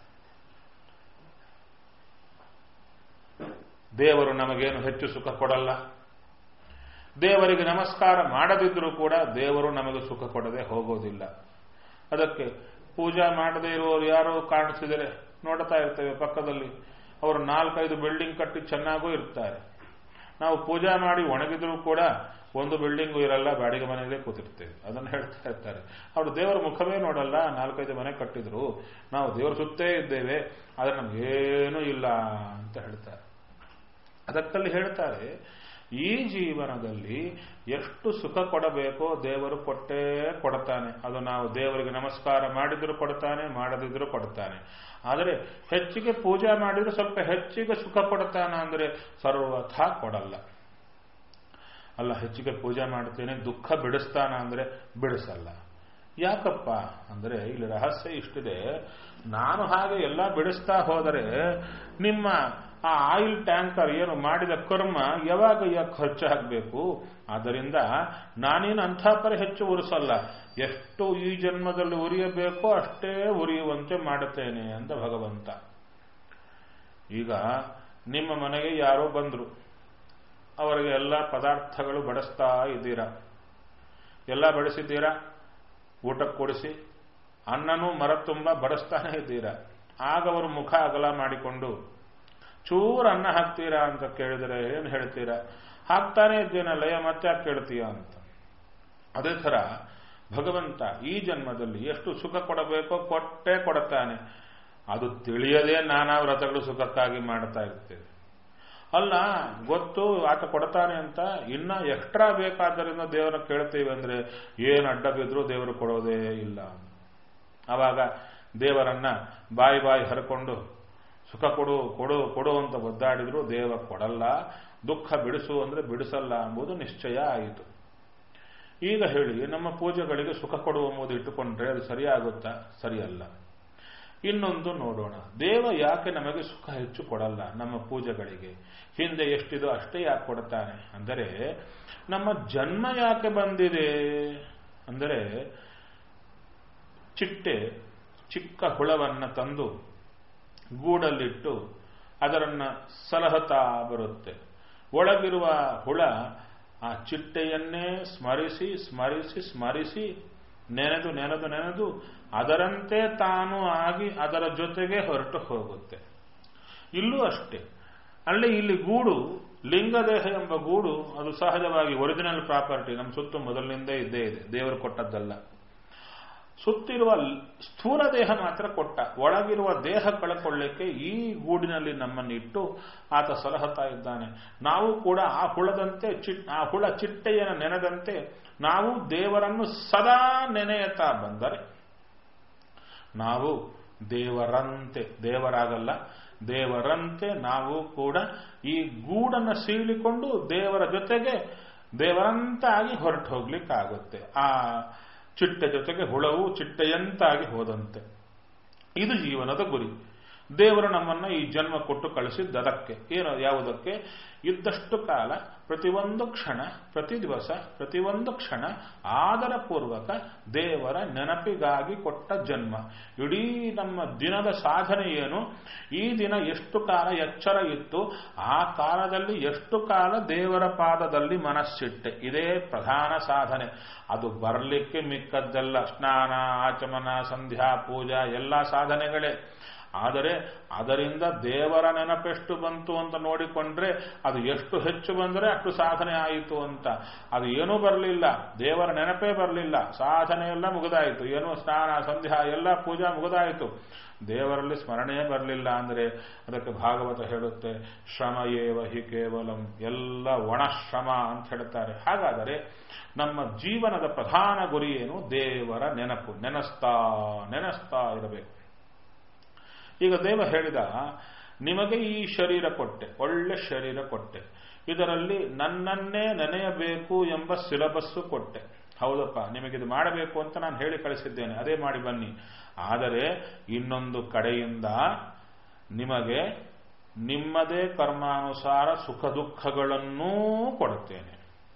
[SPEAKER 1] ದೇವರು ನಮಗೇನು ಹೆಚ್ಚು ಸುಖ ಕೊಡಲ್ಲ. ದೇವರಿಗೆ ನಮಸ್ಕಾರ ಮಾಡದಿದ್ರೂ ಕೂಡ ದೇವರು ನಮಗೆ ಸುಖ ಕೊಡದೆ ಹೋಗೋದಿಲ್ಲ. ಅದಕ್ಕೆ ಪೂಜಾ ಮಾಡದೇ ಇರುವವರು ಯಾರೋ ಕಾಣಿಸಿದರೆ ನೋಡ್ತಾ ಇರ್ತೇವೆ ಪಕ್ಕದಲ್ಲಿ. ಅವರು 4-5 ಬಿಲ್ಡಿಂಗ್ ಕಟ್ಟಿ ಚೆನ್ನಾಗೂ ಇರ್ತಾರೆ. ನಾವು ಪೂಜಾ ಮಾಡಿ ಒಣಗಿದ್ರೂ ಕೂಡ ಒಂದು ಬಿಲ್ಡಿಂಗು ಇರಲ್ಲ, ಬಾಡಿಗೆ ಮನೆಯಲ್ಲೇ ಕೂತಿರ್ತೇವೆ. ಅದನ್ನು ಹೇಳ್ತಾ ಇರ್ತಾರೆ. ಅವರು ದೇವರ ಮುಖವೇ ನೋಡಲ್ಲ, 4-5 ಮನೆ ಕಟ್ಟಿದ್ರು, ನಾವು ದೇವರ ಸುತ್ತೇ ಇದ್ದೇವೆ, ಆದರೆ ನಮಗೇನೂ ಇಲ್ಲ ಅಂತ ಹೇಳ್ತಾರೆ. ಅದಕ್ಕಲ್ಲಿ ಹೇಳ್ತಾರೆ, ಈ ಜೀವನದಲ್ಲಿ ಎಷ್ಟು ಸುಖ ಕೊಡಬೇಕೋ ದೇವರು ಕೊಟ್ಟೇ ಕೊಡ್ತಾನೆ. ಅದು ನಾವು ದೇವರಿಗೆ ನಮಸ್ಕಾರ ಮಾಡಿದ್ರು ಕೊಡ್ತಾನೆ, ಮಾಡದಿದ್ರು ಕೊಡ್ತಾನೆ. ಆದರೆ ಹೆಚ್ಚಿಗೆ ಪೂಜಾ ಮಾಡಿದ್ರೆ ಸ್ವಲ್ಪ ಹೆಚ್ಚಿಗೆ ಸುಖ ಕೊಡ್ತಾನ ಅಂದರೆ ಸರ್ವಥಾ ಕೊಡಲ್ಲ. ಅಲ್ಲ, ಹೆಚ್ಚಿಗೆ ಪೂಜೆ ಮಾಡ್ತೇನೆ ದುಃಖ ಬಿಡಿಸ್ತಾನ ಅಂದರೆ ಬಿಡಿಸಲ್ಲ. ಯಾಕಪ್ಪ ಅಂದರೆ ಇಲ್ಲಿ ರಹಸ್ಯ ಇಷ್ಟಿದೆ. ನಾನು ಹಾಗೆ ಎಲ್ಲ ಬಿಡಿಸ್ತಾ ಹೋದರೆ ನಿಮ್ಮ ಆ ಆಯಿಲ್ ಟ್ಯಾಂಕರ್ ಏನು ಮಾಡಿದ ಕರ್ಮ ಯಾವಾಗ ಖರ್ಚಾಗಬೇಕು. ಆದ್ದರಿಂದ ನಾನೇನು ಅಂಥ ಪರ ಹೆಚ್ಚು ಉರಿಸಲ್ಲ, ಎಷ್ಟು ಈ ಜನ್ಮದಲ್ಲಿ ಉರಿಯಬೇಕೋ ಅಷ್ಟೇ ಉರಿಯುವಂತೆ ಮಾಡುತ್ತೇನೆ ಅಂತ ಭಗವಂತ. ಈಗ ನಿಮ್ಮ ಮನೆಗೆ ಯಾರೋ ಬಂದರು, ಅವರಿಗೆ ಎಲ್ಲ ಪದಾರ್ಥಗಳು ಬಡಿಸ್ತಾ ಇದ್ದೀರಾ, ಎಲ್ಲ ಬಡಿಸಿದ್ದೀರಾ, ಊಟಕ್ಕೆ ಕೊಡಿಸಿ ಅನ್ನನೂ ಮರ ತುಂಬ ಬಡಿಸ್ತಾನೆ ಇದ್ದೀರಾ. ಆಗ ಅವರು ಮುಖ ಅಗಲ ಮಾಡಿಕೊಂಡು ಚೂರು ಅನ್ನ ಹಾಕ್ತೀರಾ ಅಂತ ಕೇಳಿದರೆ ಏನು ಹೇಳ್ತೀರಾ? ಹಾಕ್ತಾನೆ ಇದ್ದೇನಲ್ಲಯ್ಯ, ಮತ್ತೆ ಯಾಕೆ ಕೇಳ್ತೀಯ ಅಂತ. ಅದೇ ಥರ ಭಗವಂತ ಈ ಜನ್ಮದಲ್ಲಿ ಎಷ್ಟು ಸುಖ ಕೊಡಬೇಕೋ ಕೊಟ್ಟೇ ಕೊಡುತ್ತಾನೆ. ಅದು ತಿಳಿಯದೇ ನಾನಾ ವ್ರತಗಳು ಸುಖಕ್ಕಾಗಿ ಮಾಡ್ತಾ ಇರ್ತೇವೆ. ಅಲ್ಲ, ಗೊತ್ತು ಆತ ಕೊಡ್ತಾನೆ ಅಂತ ಇನ್ನ ಎಕ್ಸ್ಟ್ರಾ ಬೇಕಾದ್ದರಿಂದ ದೇವರ ಕೇಳ್ತೇವೆ ಅಂದ್ರೆ ಏನು ಅಡ್ಡ ಬಿದ್ರೂ ದೇವರು ಕೊಡೋದೇ ಇಲ್ಲ. ಆವಾಗ ದೇವರನ್ನ ಬಾಯಿ ಹರ್ಕೊಂಡು ಸುಖ ಕೊಡು ಕೊಡು ಕೊಡು ಅಂತ ಒದ್ದಾಡಿದ್ರು ದೇವ ಕೊಡಲ್ಲ, ದುಃಖ ಬಿಡಿಸು ಅಂದ್ರೆ ಬಿಡಿಸಲ್ಲ ಎಂಬುದು ನಿಶ್ಚಯ ಆಯಿತು. ಈಗ ಹೇಳಿ, ನಮ್ಮ ಪೂಜೆಗಳಿಗೆ ಸುಖ ಕೊಡು ಎಂಬುದು ಇಟ್ಟುಕೊಂಡ್ರೆ ಅದು ಸರಿಯಾಗುತ್ತಾ? ಸರಿಯಲ್ಲ. ಇನ್ನೊಂದು ನೋಡೋಣ, ದೇವ ಯಾಕೆ ನಮಗೆ ಸುಖ ಹೆಚ್ಚು ಕೊಡಲ್ಲ ನಮ್ಮ ಪೂಜೆಗಳಿಗೆ? ಹಿಂದೆ ಎಷ್ಟಿದೋ ಅಷ್ಟೇ ಯಾಕೆ ಕೊಡ್ತಾನೆ ಅಂದರೆ, ನಮ್ಮ ಜನ್ಮ ಯಾಕೆ ಬಂದಿದೆ ಅಂದರೆ, ಚಿಟ್ಟೆ ಚಿಕ್ಕ ಹುಳವನ್ನ ತಂದು ಗೂಡಲ್ಲಿಟ್ಟು ಅದರನ್ನ ಸಲಹತಾ ಬರುತ್ತೆ. ಒಳಗಿರುವ ಹುಳ ಆ ಚಿಟ್ಟೆಯನ್ನೇ ಸ್ಮರಿಸಿ ಸ್ಮರಿಸಿ ಸ್ಮರಿಸಿ ನೆನೆದು ನೆನೆದು ನೆನೆದು ಅದರಂತೆ ತಾನು ಆಗಿ ಅದರ ಜೊತೆಗೆ ಹೊರಟು ಹೋಗುತ್ತೆ. ಇಲ್ಲೂ ಅಷ್ಟೇ. ಇಲ್ಲಿ ಗೂಡು ಲಿಂಗದೇಹ ಎಂಬ ಗೂಡು ಅದು ಸಹಜವಾಗಿ ಒರಿಜಿನಲ್ ಪ್ರಾಪರ್ಟಿ, ನಮ್ಮ ಸುತ್ತು ಮೊದಲಿನಿಂದ ಇದ್ದೇ ಇದೆ, ದೇವರು ಕೊಟ್ಟದ್ದಲ್ಲ. ಸುತ್ತಿರುವ ಸ್ಥೂಲ ದೇಹ ಮಾತ್ರ ಕೊಟ್ಟ, ಒಳಗಿರುವ ದೇಹ ಕಳ್ಕೊಳ್ಳಿಕ್ಕೆ ಈ ಗೂಡಿನಲ್ಲಿ ನಮ್ಮನ್ನಿಟ್ಟು ಆತ ಸಲಹತಾ ಇದ್ದಾನೆ. ನಾವು ಕೂಡ ಆ ಹುಳದಂತೆ ಆ ಹುಳ ಚಿಟ್ಟೆಯನ್ನು ನೆನೆದಂತೆ ನಾವು ದೇವರನ್ನು ಸದಾ ನೆನೆಯುತ್ತಾ ಬಂದರೆ ನಾವು ದೇವರಂತೆ, ದೇವರಾಗಲ್ಲ ದೇವರಂತೆ ನಾವು ಕೂಡ ಈ ಗೂಡನ್ನು ಸೀಳಿಕೊಂಡು ದೇವರ ಜೊತೆಗೆ ದೇವರಂತಾಗಿ ಹೊರಟು ಹೋಗ್ಲಿಕ್ಕಾಗುತ್ತೆ. ಆ ಚಿಟ್ಟೆ ಜೊತೆಗೆ ಹುಳವು ಚಿಟ್ಟೆಯಂತಾಗಿ ಹೋದಂತೆ. ಇದು ಜೀವನದ ಗುರಿ. ದೇವರು ನಮ್ಮನ್ನ ಈ ಜನ್ಮ ಕೊಟ್ಟು ಕಳಿಸಿದ್ದದಕ್ಕೆ. ಏನು, ಯಾವುದಕ್ಕೆ? ಇದ್ದಷ್ಟು ಕಾಲ ಪ್ರತಿಯೊಂದು ಕ್ಷಣ, ಪ್ರತಿ ದಿವಸ, ಪ್ರತಿಯೊಂದು ಕ್ಷಣ ಆದರಪೂರ್ವಕ ದೇವರ ನೆನಪಿಗಾಗಿ ಕೊಟ್ಟ ಜನ್ಮ. ಇಡೀ ನಮ್ಮ ದಿನದ ಸಾಧನೆ ಏನು? ಈ ದಿನ ಎಷ್ಟು ಕಾಲ ಎಚ್ಚರ ಇತ್ತು, ಆ ಕಾಲದಲ್ಲಿ ಎಷ್ಟು ಕಾಲ ದೇವರ ಪಾದದಲ್ಲಿ ಮನಸ್ಸಿಟ್ಟೆ, ಇದೇ ಪ್ರಧಾನ ಸಾಧನೆ. ಅದು ಬರಲಿಕ್ಕೆ ಮಿಕ್ಕದ್ದೆಲ್ಲ ಸ್ನಾನ, ಆಚಮನ, ಸಂಧ್ಯಾ, ಪೂಜಾ ಎಲ್ಲ ಸಾಧನೆಗಳೇ. ಆದರೆ ಅದರಿಂದ ದೇವರ ನೆನಪೆಷ್ಟು ಬಂತು ಅಂತ ನೋಡಿಕೊಂಡ್ರೆ ಅದು ಎಷ್ಟು ಹೆಚ್ಚು ಬಂದರೆ ಅಷ್ಟು ಸಾಧನೆ ಆಯಿತು ಅಂತ. ಅದು ಏನೂ ಬರಲಿಲ್ಲ, ದೇವರ ನೆನಪೇ ಬರಲಿಲ್ಲ, ಸಾಧನೆ ಎಲ್ಲ ಮುಗಿದಾಯಿತು. ಏನೋ ಸ್ನಾನ, ಸಂಧ್ಯಾ ಎಲ್ಲ ಪೂಜಾ ಮುಗಿದಾಯಿತು, ದೇವರಲ್ಲಿ ಸ್ಮರಣೆಯೇ ಬರಲಿಲ್ಲ ಅಂದರೆ ಅದಕ್ಕೆ ಭಾಗವತ ಹೇಳುತ್ತೆ, ಶ್ರಮ ಏವ ಹಿ ಕೇವಲಂ, ಎಲ್ಲ ಒಣ ಶ್ರಮ ಅಂತ ಹೇಳ್ತಾರೆ. ಹಾಗಾದರೆ ನಮ್ಮ ಜೀವನದ ಪ್ರಧಾನ ಗುರಿ ಏನು? ದೇವರ ನೆನಪು, ನೆನೆಸ್ತಾ ಇರಬೇಕು. ಈಗ ದೇವ ಹೇಳಿದ, ನಿಮಗೆ ಈ ಶರೀರ ಕೊಟ್ಟೆ, ಒಳ್ಳೆ ಶರೀರ ಕೊಟ್ಟೆ, ಇದರಲ್ಲಿ ನನ್ನನ್ನೇ ನೆನೆಯಬೇಕು ಎಂಬ ಸಿಲಬಸ್ಸು ಕೊಟ್ಟೆ. ಹೌದಪ್ಪ, ನಿಮಗಿದು ಮಾಡಬೇಕು ಅಂತ ನಾನು ಹೇಳಿ ಕಳಿಸಿದ್ದೇನೆ, ಅದೇ ಮಾಡಿ ಬನ್ನಿ. ಆದರೆ ಇನ್ನೊಂದು ಕಡೆಯಿಂದ ನಿಮಗೆ ನಿಮ್ಮದೇ ಕರ್ಮಾನುಸಾರ ಸುಖ ದುಃಖಗಳನ್ನೂ ಕೊಡುತ್ತೇನೆ.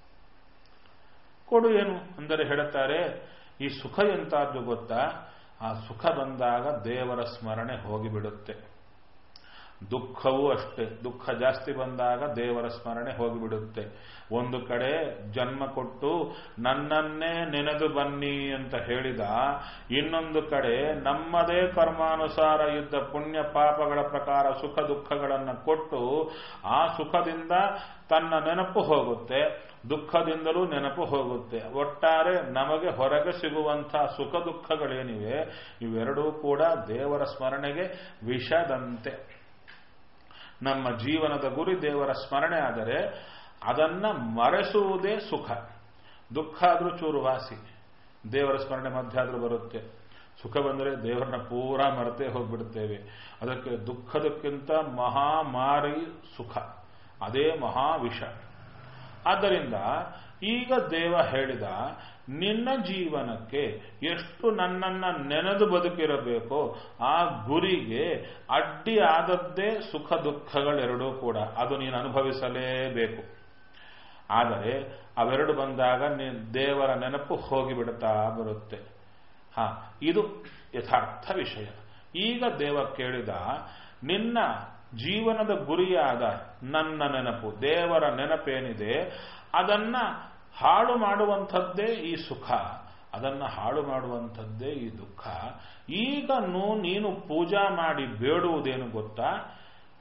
[SPEAKER 1] ಕೊಡು ಏನು ಅಂದರೆ ಹೇಳುತ್ತಾರೆ, ಈ ಸುಖ ಎಂತಾದ್ದು ಗೊತ್ತಾ? ಆ ಸುಖ ಬಂದಾಗ ದೇವರ ಸ್ಮರಣೆ ಹೋಗಿಬಿಡುತ್ತೆ. ದುಃಖವೂ ಅಷ್ಟೇ, ದುಃಖ ಜಾಸ್ತಿ ಬಂದಾಗ ದೇವರ ಸ್ಮರಣೆ ಹೋಗಿಬಿಡುತ್ತೆ. ಒಂದು ಕಡೆ ಜನ್ಮ ಕೊಟ್ಟು ನನ್ನನ್ನೇ ನೆನೆದು ಬನ್ನಿ ಅಂತ ಹೇಳಿದ, ಇನ್ನೊಂದು ಕಡೆ ನಮ್ಮದೇ ಕರ್ಮಾನುಸಾರ ಇದ್ದ ಪುಣ್ಯ ಪಾಪಗಳ ಪ್ರಕಾರ ಸುಖ ದುಃಖಗಳನ್ನು ಕೊಟ್ಟು ಆ ಸುಖದಿಂದ ತನ್ನ ನೆನಪು ಹೋಗುತ್ತೆ, ದುಃಖದಿಂದಲೂ ನೆನಪು ಹೋಗುತ್ತೆ. ಒಟ್ಟಾರೆ ನಮಗೆ ಹೊರಗೆ ಸಿಗುವಂತಹ ಸುಖ ದುಃಖಗಳೇನಿವೆ ಇವೆರಡೂ ಕೂಡ ದೇವರ ಸ್ಮರಣೆಗೆ ವಿಷದಂತೆ. ನಮ್ಮ ಜೀವನದ ಗುರಿ ದೇವರ ಸ್ಮರಣೆ ಆದರೆ ಅದನ್ನ ಮರೆಸುವುದೇ ಸುಖ. ದುಃಖ ಆದರೂ ಚೂರು ವಾಸಿ, ದೇವರ ಸ್ಮರಣೆ ಮಧ್ಯ ಆದರೂ ಬರುತ್ತೆ. ಸುಖ ಬಂದರೆ ದೇವರನ್ನ ಪೂರಾ ಮರೆತೇ ಹೋಗ್ಬಿಡ್ತೇವೆ. ಅದಕ್ಕೆ ದುಃಖದಕ್ಕಿಂತ ಮಹಾಮಾರಿ ಸುಖ, ಅದೇ ಮಹಾವಿಷ. ಆದ್ದರಿಂದ ಈಗ ದೇವ ಹೇಳಿದ, ನಿನ್ನ ಜೀವನಕ್ಕೆ ಎಷ್ಟು ನನ್ನನ್ನ ನೆನೆದು ಬದುಕಿರಬೇಕೋ ಆ ಗುರಿಗೆ ಅಡ್ಡಿ ಆದದ್ದೇ ಸುಖ ದುಃಖಗಳೆರಡೂ ಕೂಡ. ಅದು ನೀನು ಅನುಭವಿಸಲೇಬೇಕು. ಆದರೆ ಅವೆರಡು ಬಂದಾಗ ದೇವರ ನೆನಪು ಹೋಗಿಬಿಡುತ್ತಾ ಬರುತ್ತೆ. ಇದು ಯಥಾರ್ಥ ವಿಷಯ. ಈಗ ದೇವ ಕೇಳಿದ, ನಿನ್ನ ಜೀವನದ ಗುರಿಯಾದ ನನ್ನ ನೆನಪು, ದೇವರ ನೆನಪೇನಿದೆ ಅದನ್ನ ಹಾಳು ಮಾಡುವಂಥದ್ದೇ ಈ ಸುಖ, ಅದನ್ನು ಹಾಳು ಮಾಡುವಂಥದ್ದೇ ಈ ದುಃಖ. ಈಗ ನೀನು ಪೂಜಾ ಮಾಡಿ ಬೇಡುವುದೇನು ಗೊತ್ತಾ?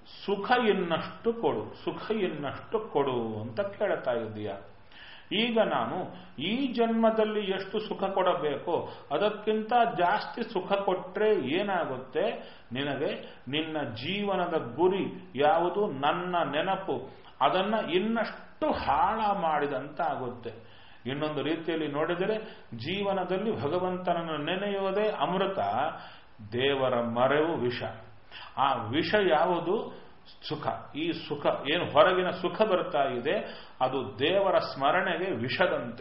[SPEAKER 1] ಸುಖ ಇನ್ನಷ್ಟು ಕೊಡು, ಸುಖ ಇನ್ನಷ್ಟು ಕೊಡು ಅಂತ ಕೇಳ್ತಾ ಇದ್ದೀಯ. ಈಗ ನಾನು ಈ ಜನ್ಮದಲ್ಲಿ ಎಷ್ಟು ಸುಖ ಕೊಡಬೇಕೋ ಅದಕ್ಕಿಂತ ಜಾಸ್ತಿ ಸುಖ ಕೊಟ್ರೆ ಏನಾಗುತ್ತೆ, ನಿನಗೆ ನಿನ್ನ ಜೀವನದ ಗುರಿ ಯಾವುದು, ನನ್ನ ನೆನಪು, ಅದನ್ನ ಇನ್ನಷ್ಟು ಹಾಳ ಮಾಡಿದಂತ ಆಗುತ್ತೆ. ಇನ್ನೊಂದು ರೀತಿಯಲ್ಲಿ ನೋಡಿದರೆ ಜೀವನದಲ್ಲಿ ಭಗವಂತನನ್ನು ನೆನೆಯುವುದೇ ಅಮೃತ, ದೇವರ ಮರೆವು ವಿಷ. ಆ ವಿಷ ಯಾವುದು, ಸುಖ. ಈ ಸುಖ ಏನು ಹೊರಗಿನ ಸುಖ ಬರ್ತಾ ಇದೆ ಅದು ದೇವರ ಸ್ಮರಣೆಗೆ ವಿಷದಂತೆ.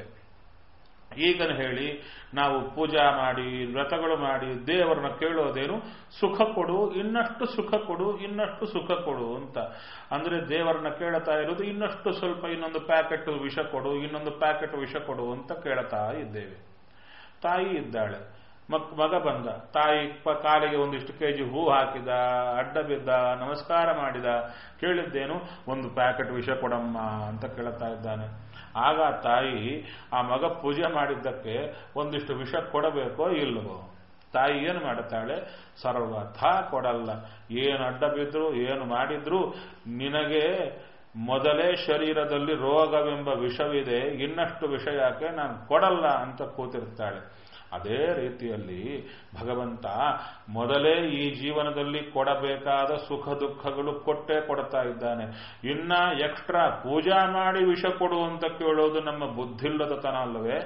[SPEAKER 1] ಈಗನ ಹೇಳಿ ನಾವು ಪೂಜಾ ಮಾಡಿ ವ್ರತಗಳು ಮಾಡಿ ದೇವರನ್ನ ಕೇಳೋದೇನು, ಸುಖ ಕೊಡು, ಇನ್ನಷ್ಟು ಸುಖ ಕೊಡು, ಇನ್ನಷ್ಟು ಸುಖ ಕೊಡು ಅಂತ. ಅಂದ್ರೆ ದೇವರನ್ನ ಕೇಳ್ತಾ ಇರೋದು ಇನ್ನಷ್ಟು ಸ್ವಲ್ಪ, ಇನ್ನೊಂದು ಪ್ಯಾಕೆಟ್ ವಿಷ ಕೊಡು, ಇನ್ನೊಂದು ಪ್ಯಾಕೆಟ್ ವಿಷ ಕೊಡು ಅಂತ ಕೇಳ್ತಾ ಇದ್ದೇವೆ. ತಾಯಿ ಇದ್ದಾಳೆ, ಮಗ ಬಂದ, ತಾಯಿ ಕಾಲಿಗೆ ಒಂದಿಷ್ಟು ಕೆಜಿ ಹೂ ಹಾಕಿದ, ಅಡ್ಡ ಬಿದ್ದ, ನಮಸ್ಕಾರ ಮಾಡಿದ, ಕೇಳಿದ್ದೇನು, ಒಂದು ಪ್ಯಾಕೆಟ್ ವಿಷ ಕೊಡಮ್ಮ ಅಂತ ಕೇಳ್ತಾ ಇದ್ದಾನೆ. ಆಗ ತಾಯಿ ಆ ಮಗ ಪೂಜೆ ಮಾಡಿದ್ದಕ್ಕೆ ಒಂದಿಷ್ಟು ವಿಷ ಕೊಡಬೇಕೋ ಇಲ್ಲವೋ? ತಾಯಿ ಏನು ಮಾಡುತ್ತಾಳೆ, ಸರ್ವಥಾ ಕೊಡಲ್ಲ. ಏನು ಅಡ್ಡ ಬಿದ್ರು ಏನು ಮಾಡಿದ್ರು ನಿನಗೆ ಮೊದಲೇ ಶರೀರದಲ್ಲಿ ರೋಗವೆಂಬ ವಿಷವಿದೆ, ಇನ್ನಷ್ಟು ವಿಷ ಯಾಕೆ, ನಾನು ಕೊಡಲ್ಲ ಅಂತ ಕೂತಿರ್ತಾಳೆ. ಅದೇ ರೀತಿಯಲ್ಲಿ ಭಗವಂತ ಮೊದಲೇ ಈ ಜೀವನದಲ್ಲಿ ಕೊಡಬೇಕಾದ ಸುಖ ದುಃಖಗಳು ಕೊಟ್ಟೇ ಕೊಡ್ತಾ ಇದ್ದಾನೆ. ಇನ್ನ ಎಕ್ಸ್ಟ್ರಾ ಪೂಜಾ ಮಾಡಿ ವಿಷ ಕೊಡು ಅಂತ ಕೇಳೋದು ನಮ್ಮ ಬುದ್ಧಿಲ್ಲದತನ ಅಲ್ಲವೇ?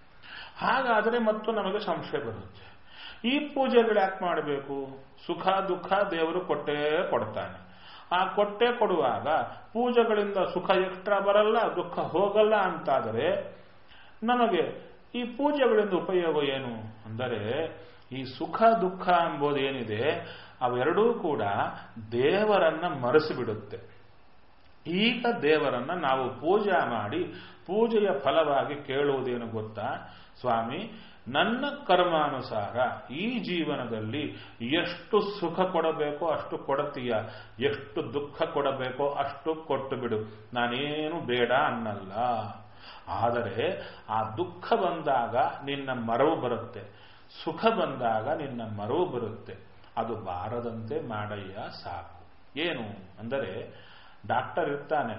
[SPEAKER 1] ಹಾಗಾದರೆ ಮತ್ತು ನಮಗೆ ಸಂಶಯ ಬರುತ್ತೆ, ಈ ಪೂಜೆಗಳು ಯಾಕೆ ಮಾಡಬೇಕು? ಸುಖ ದುಃಖ ದೇವರು ಕೊಟ್ಟೇ ಕೊಡ್ತಾನೆ. ಆ ಕೊಟ್ಟೇ ಕೊಡುವಾಗ ಪೂಜೆಗಳಿಂದ ಸುಖ ಎಕ್ಸ್ಟ್ರಾ ಬರಲ್ಲ, ದುಃಖ ಹೋಗಲ್ಲ ಅಂತಾದರೆ ನಮಗೆ ಈ ಪೂಜೆಗಳಿಂದ ಉಪಯೋಗ ಏನು ಅಂದರೆ, ಈ ಸುಖ ದುಃಖ ಎಂಬುದೇನಿದೆ ಅವೆರಡೂ ಕೂಡ ದೇವರನ್ನ ಮರೆಸಿಬಿಡುತ್ತೆ. ಈಗ ದೇವರನ್ನ ನಾವು ಪೂಜಾ ಮಾಡಿ ಪೂಜೆಯ ಫಲವಾಗಿ ಕೇಳುವುದೇನು ಗೊತ್ತಾ, ಸ್ವಾಮಿ ನನ್ನ ಕರ್ಮಾನುಸಾರ ಈ ಜೀವನದಲ್ಲಿ ಎಷ್ಟು ಸುಖ ಕೊಡಬೇಕೋ ಅಷ್ಟು ಕೊಡತೀಯ, ಎಷ್ಟು ದುಃಖ ಕೊಡಬೇಕೋ ಅಷ್ಟು ಕೊಟ್ಟು ಬಿಡು, ನಾನೇನು ಬೇಡ ಅನ್ನಲ್ಲ. ಆದರೆ ಆ ದುಃಖ ಬಂದಾಗ ನಿನ್ನ ಮರವು ಬರುತ್ತೆ, ಸುಖ ಬಂದಾಗ ನಿನ್ನ ಮರವು ಬರುತ್ತೆ. ಅದು ಬಾರದಂತೆ ಮಾಡಯ್ಯ ಸಾಕು. ಏನು ಅಂದರೆ, ಡಾಕ್ಟರ್ ಇರ್ತಾನೆ,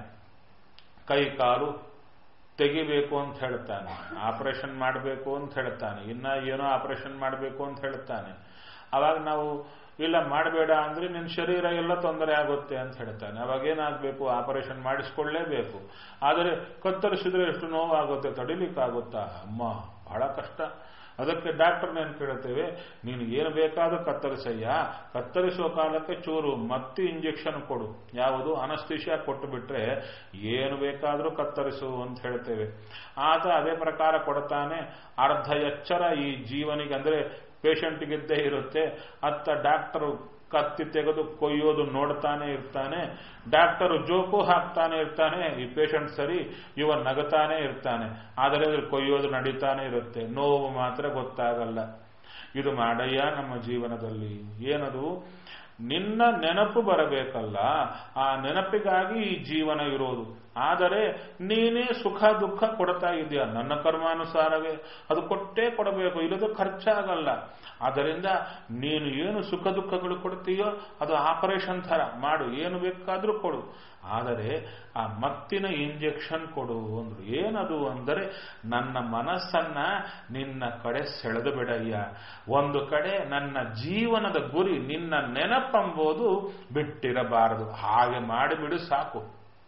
[SPEAKER 1] ಕೈ ಕಾಲು ತೆಗಿಬೇಕು ಅಂತ ಹೇಳ್ತಾನೆ, ಆಪರೇಷನ್ ಮಾಡಬೇಕು ಅಂತ ಹೇಳ್ತಾನೆ, ಇನ್ನ ಏನೋ ಆಪರೇಷನ್ ಮಾಡಬೇಕು ಅಂತ ಹೇಳ್ತಾನೆ. ಅವಾಗ ನಾವು ಇಲ್ಲ ಮಾಡಬೇಡ ಅಂದ್ರೆ ನಿನ್ನ ಶರೀರ ಎಲ್ಲ ತೊಂದರೆ ಆಗುತ್ತೆ ಅಂತ ಹೇಳ್ತಾನೆ. ಅವಾಗ ಏನಾಗಬೇಕು, ಆಪರೇಷನ್ ಮಾಡಿಸ್ಕೊಳ್ಳೇಬೇಕು. ಆದರೆ ಕತ್ತರಿಸಿದ್ರೆ ಎಷ್ಟು ನೋವಾಗುತ್ತೆ, ತಡಿಲಿಕ್ಕಾಗುತ್ತಾ? ಅಮ್ಮ ಬಹಳ ಕಷ್ಟ. ಅದಕ್ಕೆ ಡಾಕ್ಟರ್ನೇನು ಕೇಳುತ್ತೇವೆ, ನೀನು ಏನು ಬೇಕಾದ್ರೂ ಕತ್ತರಿಸಯ್ಯ, ಕತ್ತರಿಸುವ ಕಾಲಕ್ಕೆ ಚೂರು ಮತ್ತೆ ಇಂಜೆಕ್ಷನ್ ಕೊಡು, ಯಾವುದು ಅನಸ್ತೇಷಿಯಾ ಕೊಟ್ಟು ಬಿಟ್ರೆ ಏನು ಬೇಕಾದರೂ ಕತ್ತರಿಸು ಅಂತ ಹೇಳ್ತೇವೆ. ಆತ ಅದೇ ಪ್ರಕಾರ ಕೊಡ್ತಾನೆ. ಅರ್ಧ ಎಚ್ಚರ ಈ ಜೀವನಿಗೆ ಅಂದ್ರೆ ಪೇಷಂಟ್ಗಿದ್ದೇ ಇರುತ್ತೆ. ಅತ್ತ ಡಾಕ್ಟರು ಕತ್ತಿ ತೆಗೆದು ಕೊಯ್ಯೋದು ನೋಡ್ತಾನೆ ಇರ್ತಾನೆ, ಡಾಕ್ಟರು ಜೋಕು ಹಾಕ್ತಾನೆ ಇರ್ತಾನೆ, ಈ ಪೇಷಂಟ್ ಸರಿ ಇವ ನಗತಾನೆ ಇರ್ತಾನೆ, ಆದರೆ ಅದ್ರ ಕೊಯ್ಯೋದು ನಡೀತಾನೆ ಇರುತ್ತೆ, ನೋವು ಮಾತ್ರ ಗೊತ್ತಾಗಲ್ಲ. ಇದು ಮಾಡಯ್ಯ ನಮ್ಮ ಜೀವನದಲ್ಲಿ. ಏನದು, ನಿನ್ನ ನೆನಪು ಬರಬೇಕಲ್ಲ, ಆ ನೆನಪಿಗಾಗಿ ಈ ಜೀವನ ಇರೋದು. ಆದರೆ ನೀನೇ ಸುಖ ದುಃಖ ಕೊಡ್ತಾ ಇದೆಯಾ, ನನ್ನ ಕರ್ಮಾನುಸಾರವೇ ಅದು ಕೊಟ್ಟೇ ಕೊಡಬೇಕು, ಇಲ್ಲದ ಖರ್ಚಾಗಲ್ಲ. ಆದ್ದರಿಂದ ನೀನು ಏನು ಸುಖ ದುಃಖಗಳು ಕೊಡ್ತೀಯೋ ಅದು ಆಪರೇಷನ್ ಥರ ಮಾಡು, ಏನು ಬೇಕಾದರೂ ಕೊಡು, ಆದರೆ ಆ ಮತ್ತಿನ ಇಂಜೆಕ್ಷನ್ ಕೊಡು ಅಂದ್ರು. ಏನದು ಅಂದರೆ, ನನ್ನ ಮನಸ್ಸನ್ನ ನಿನ್ನ ಕಡೆ ಸೆಳೆದು ಬಿಡಯ್ಯ. ಒಂದು ಕಡೆ ನನ್ನ ಜೀವನದ ಗುರಿ ನಿನ್ನ ನೆನಪಂಬುದು ಬಿಟ್ಟಿರಬಾರದು, ಹಾಗೆ ಮಾಡಿಬಿಡು ಸಾಕು.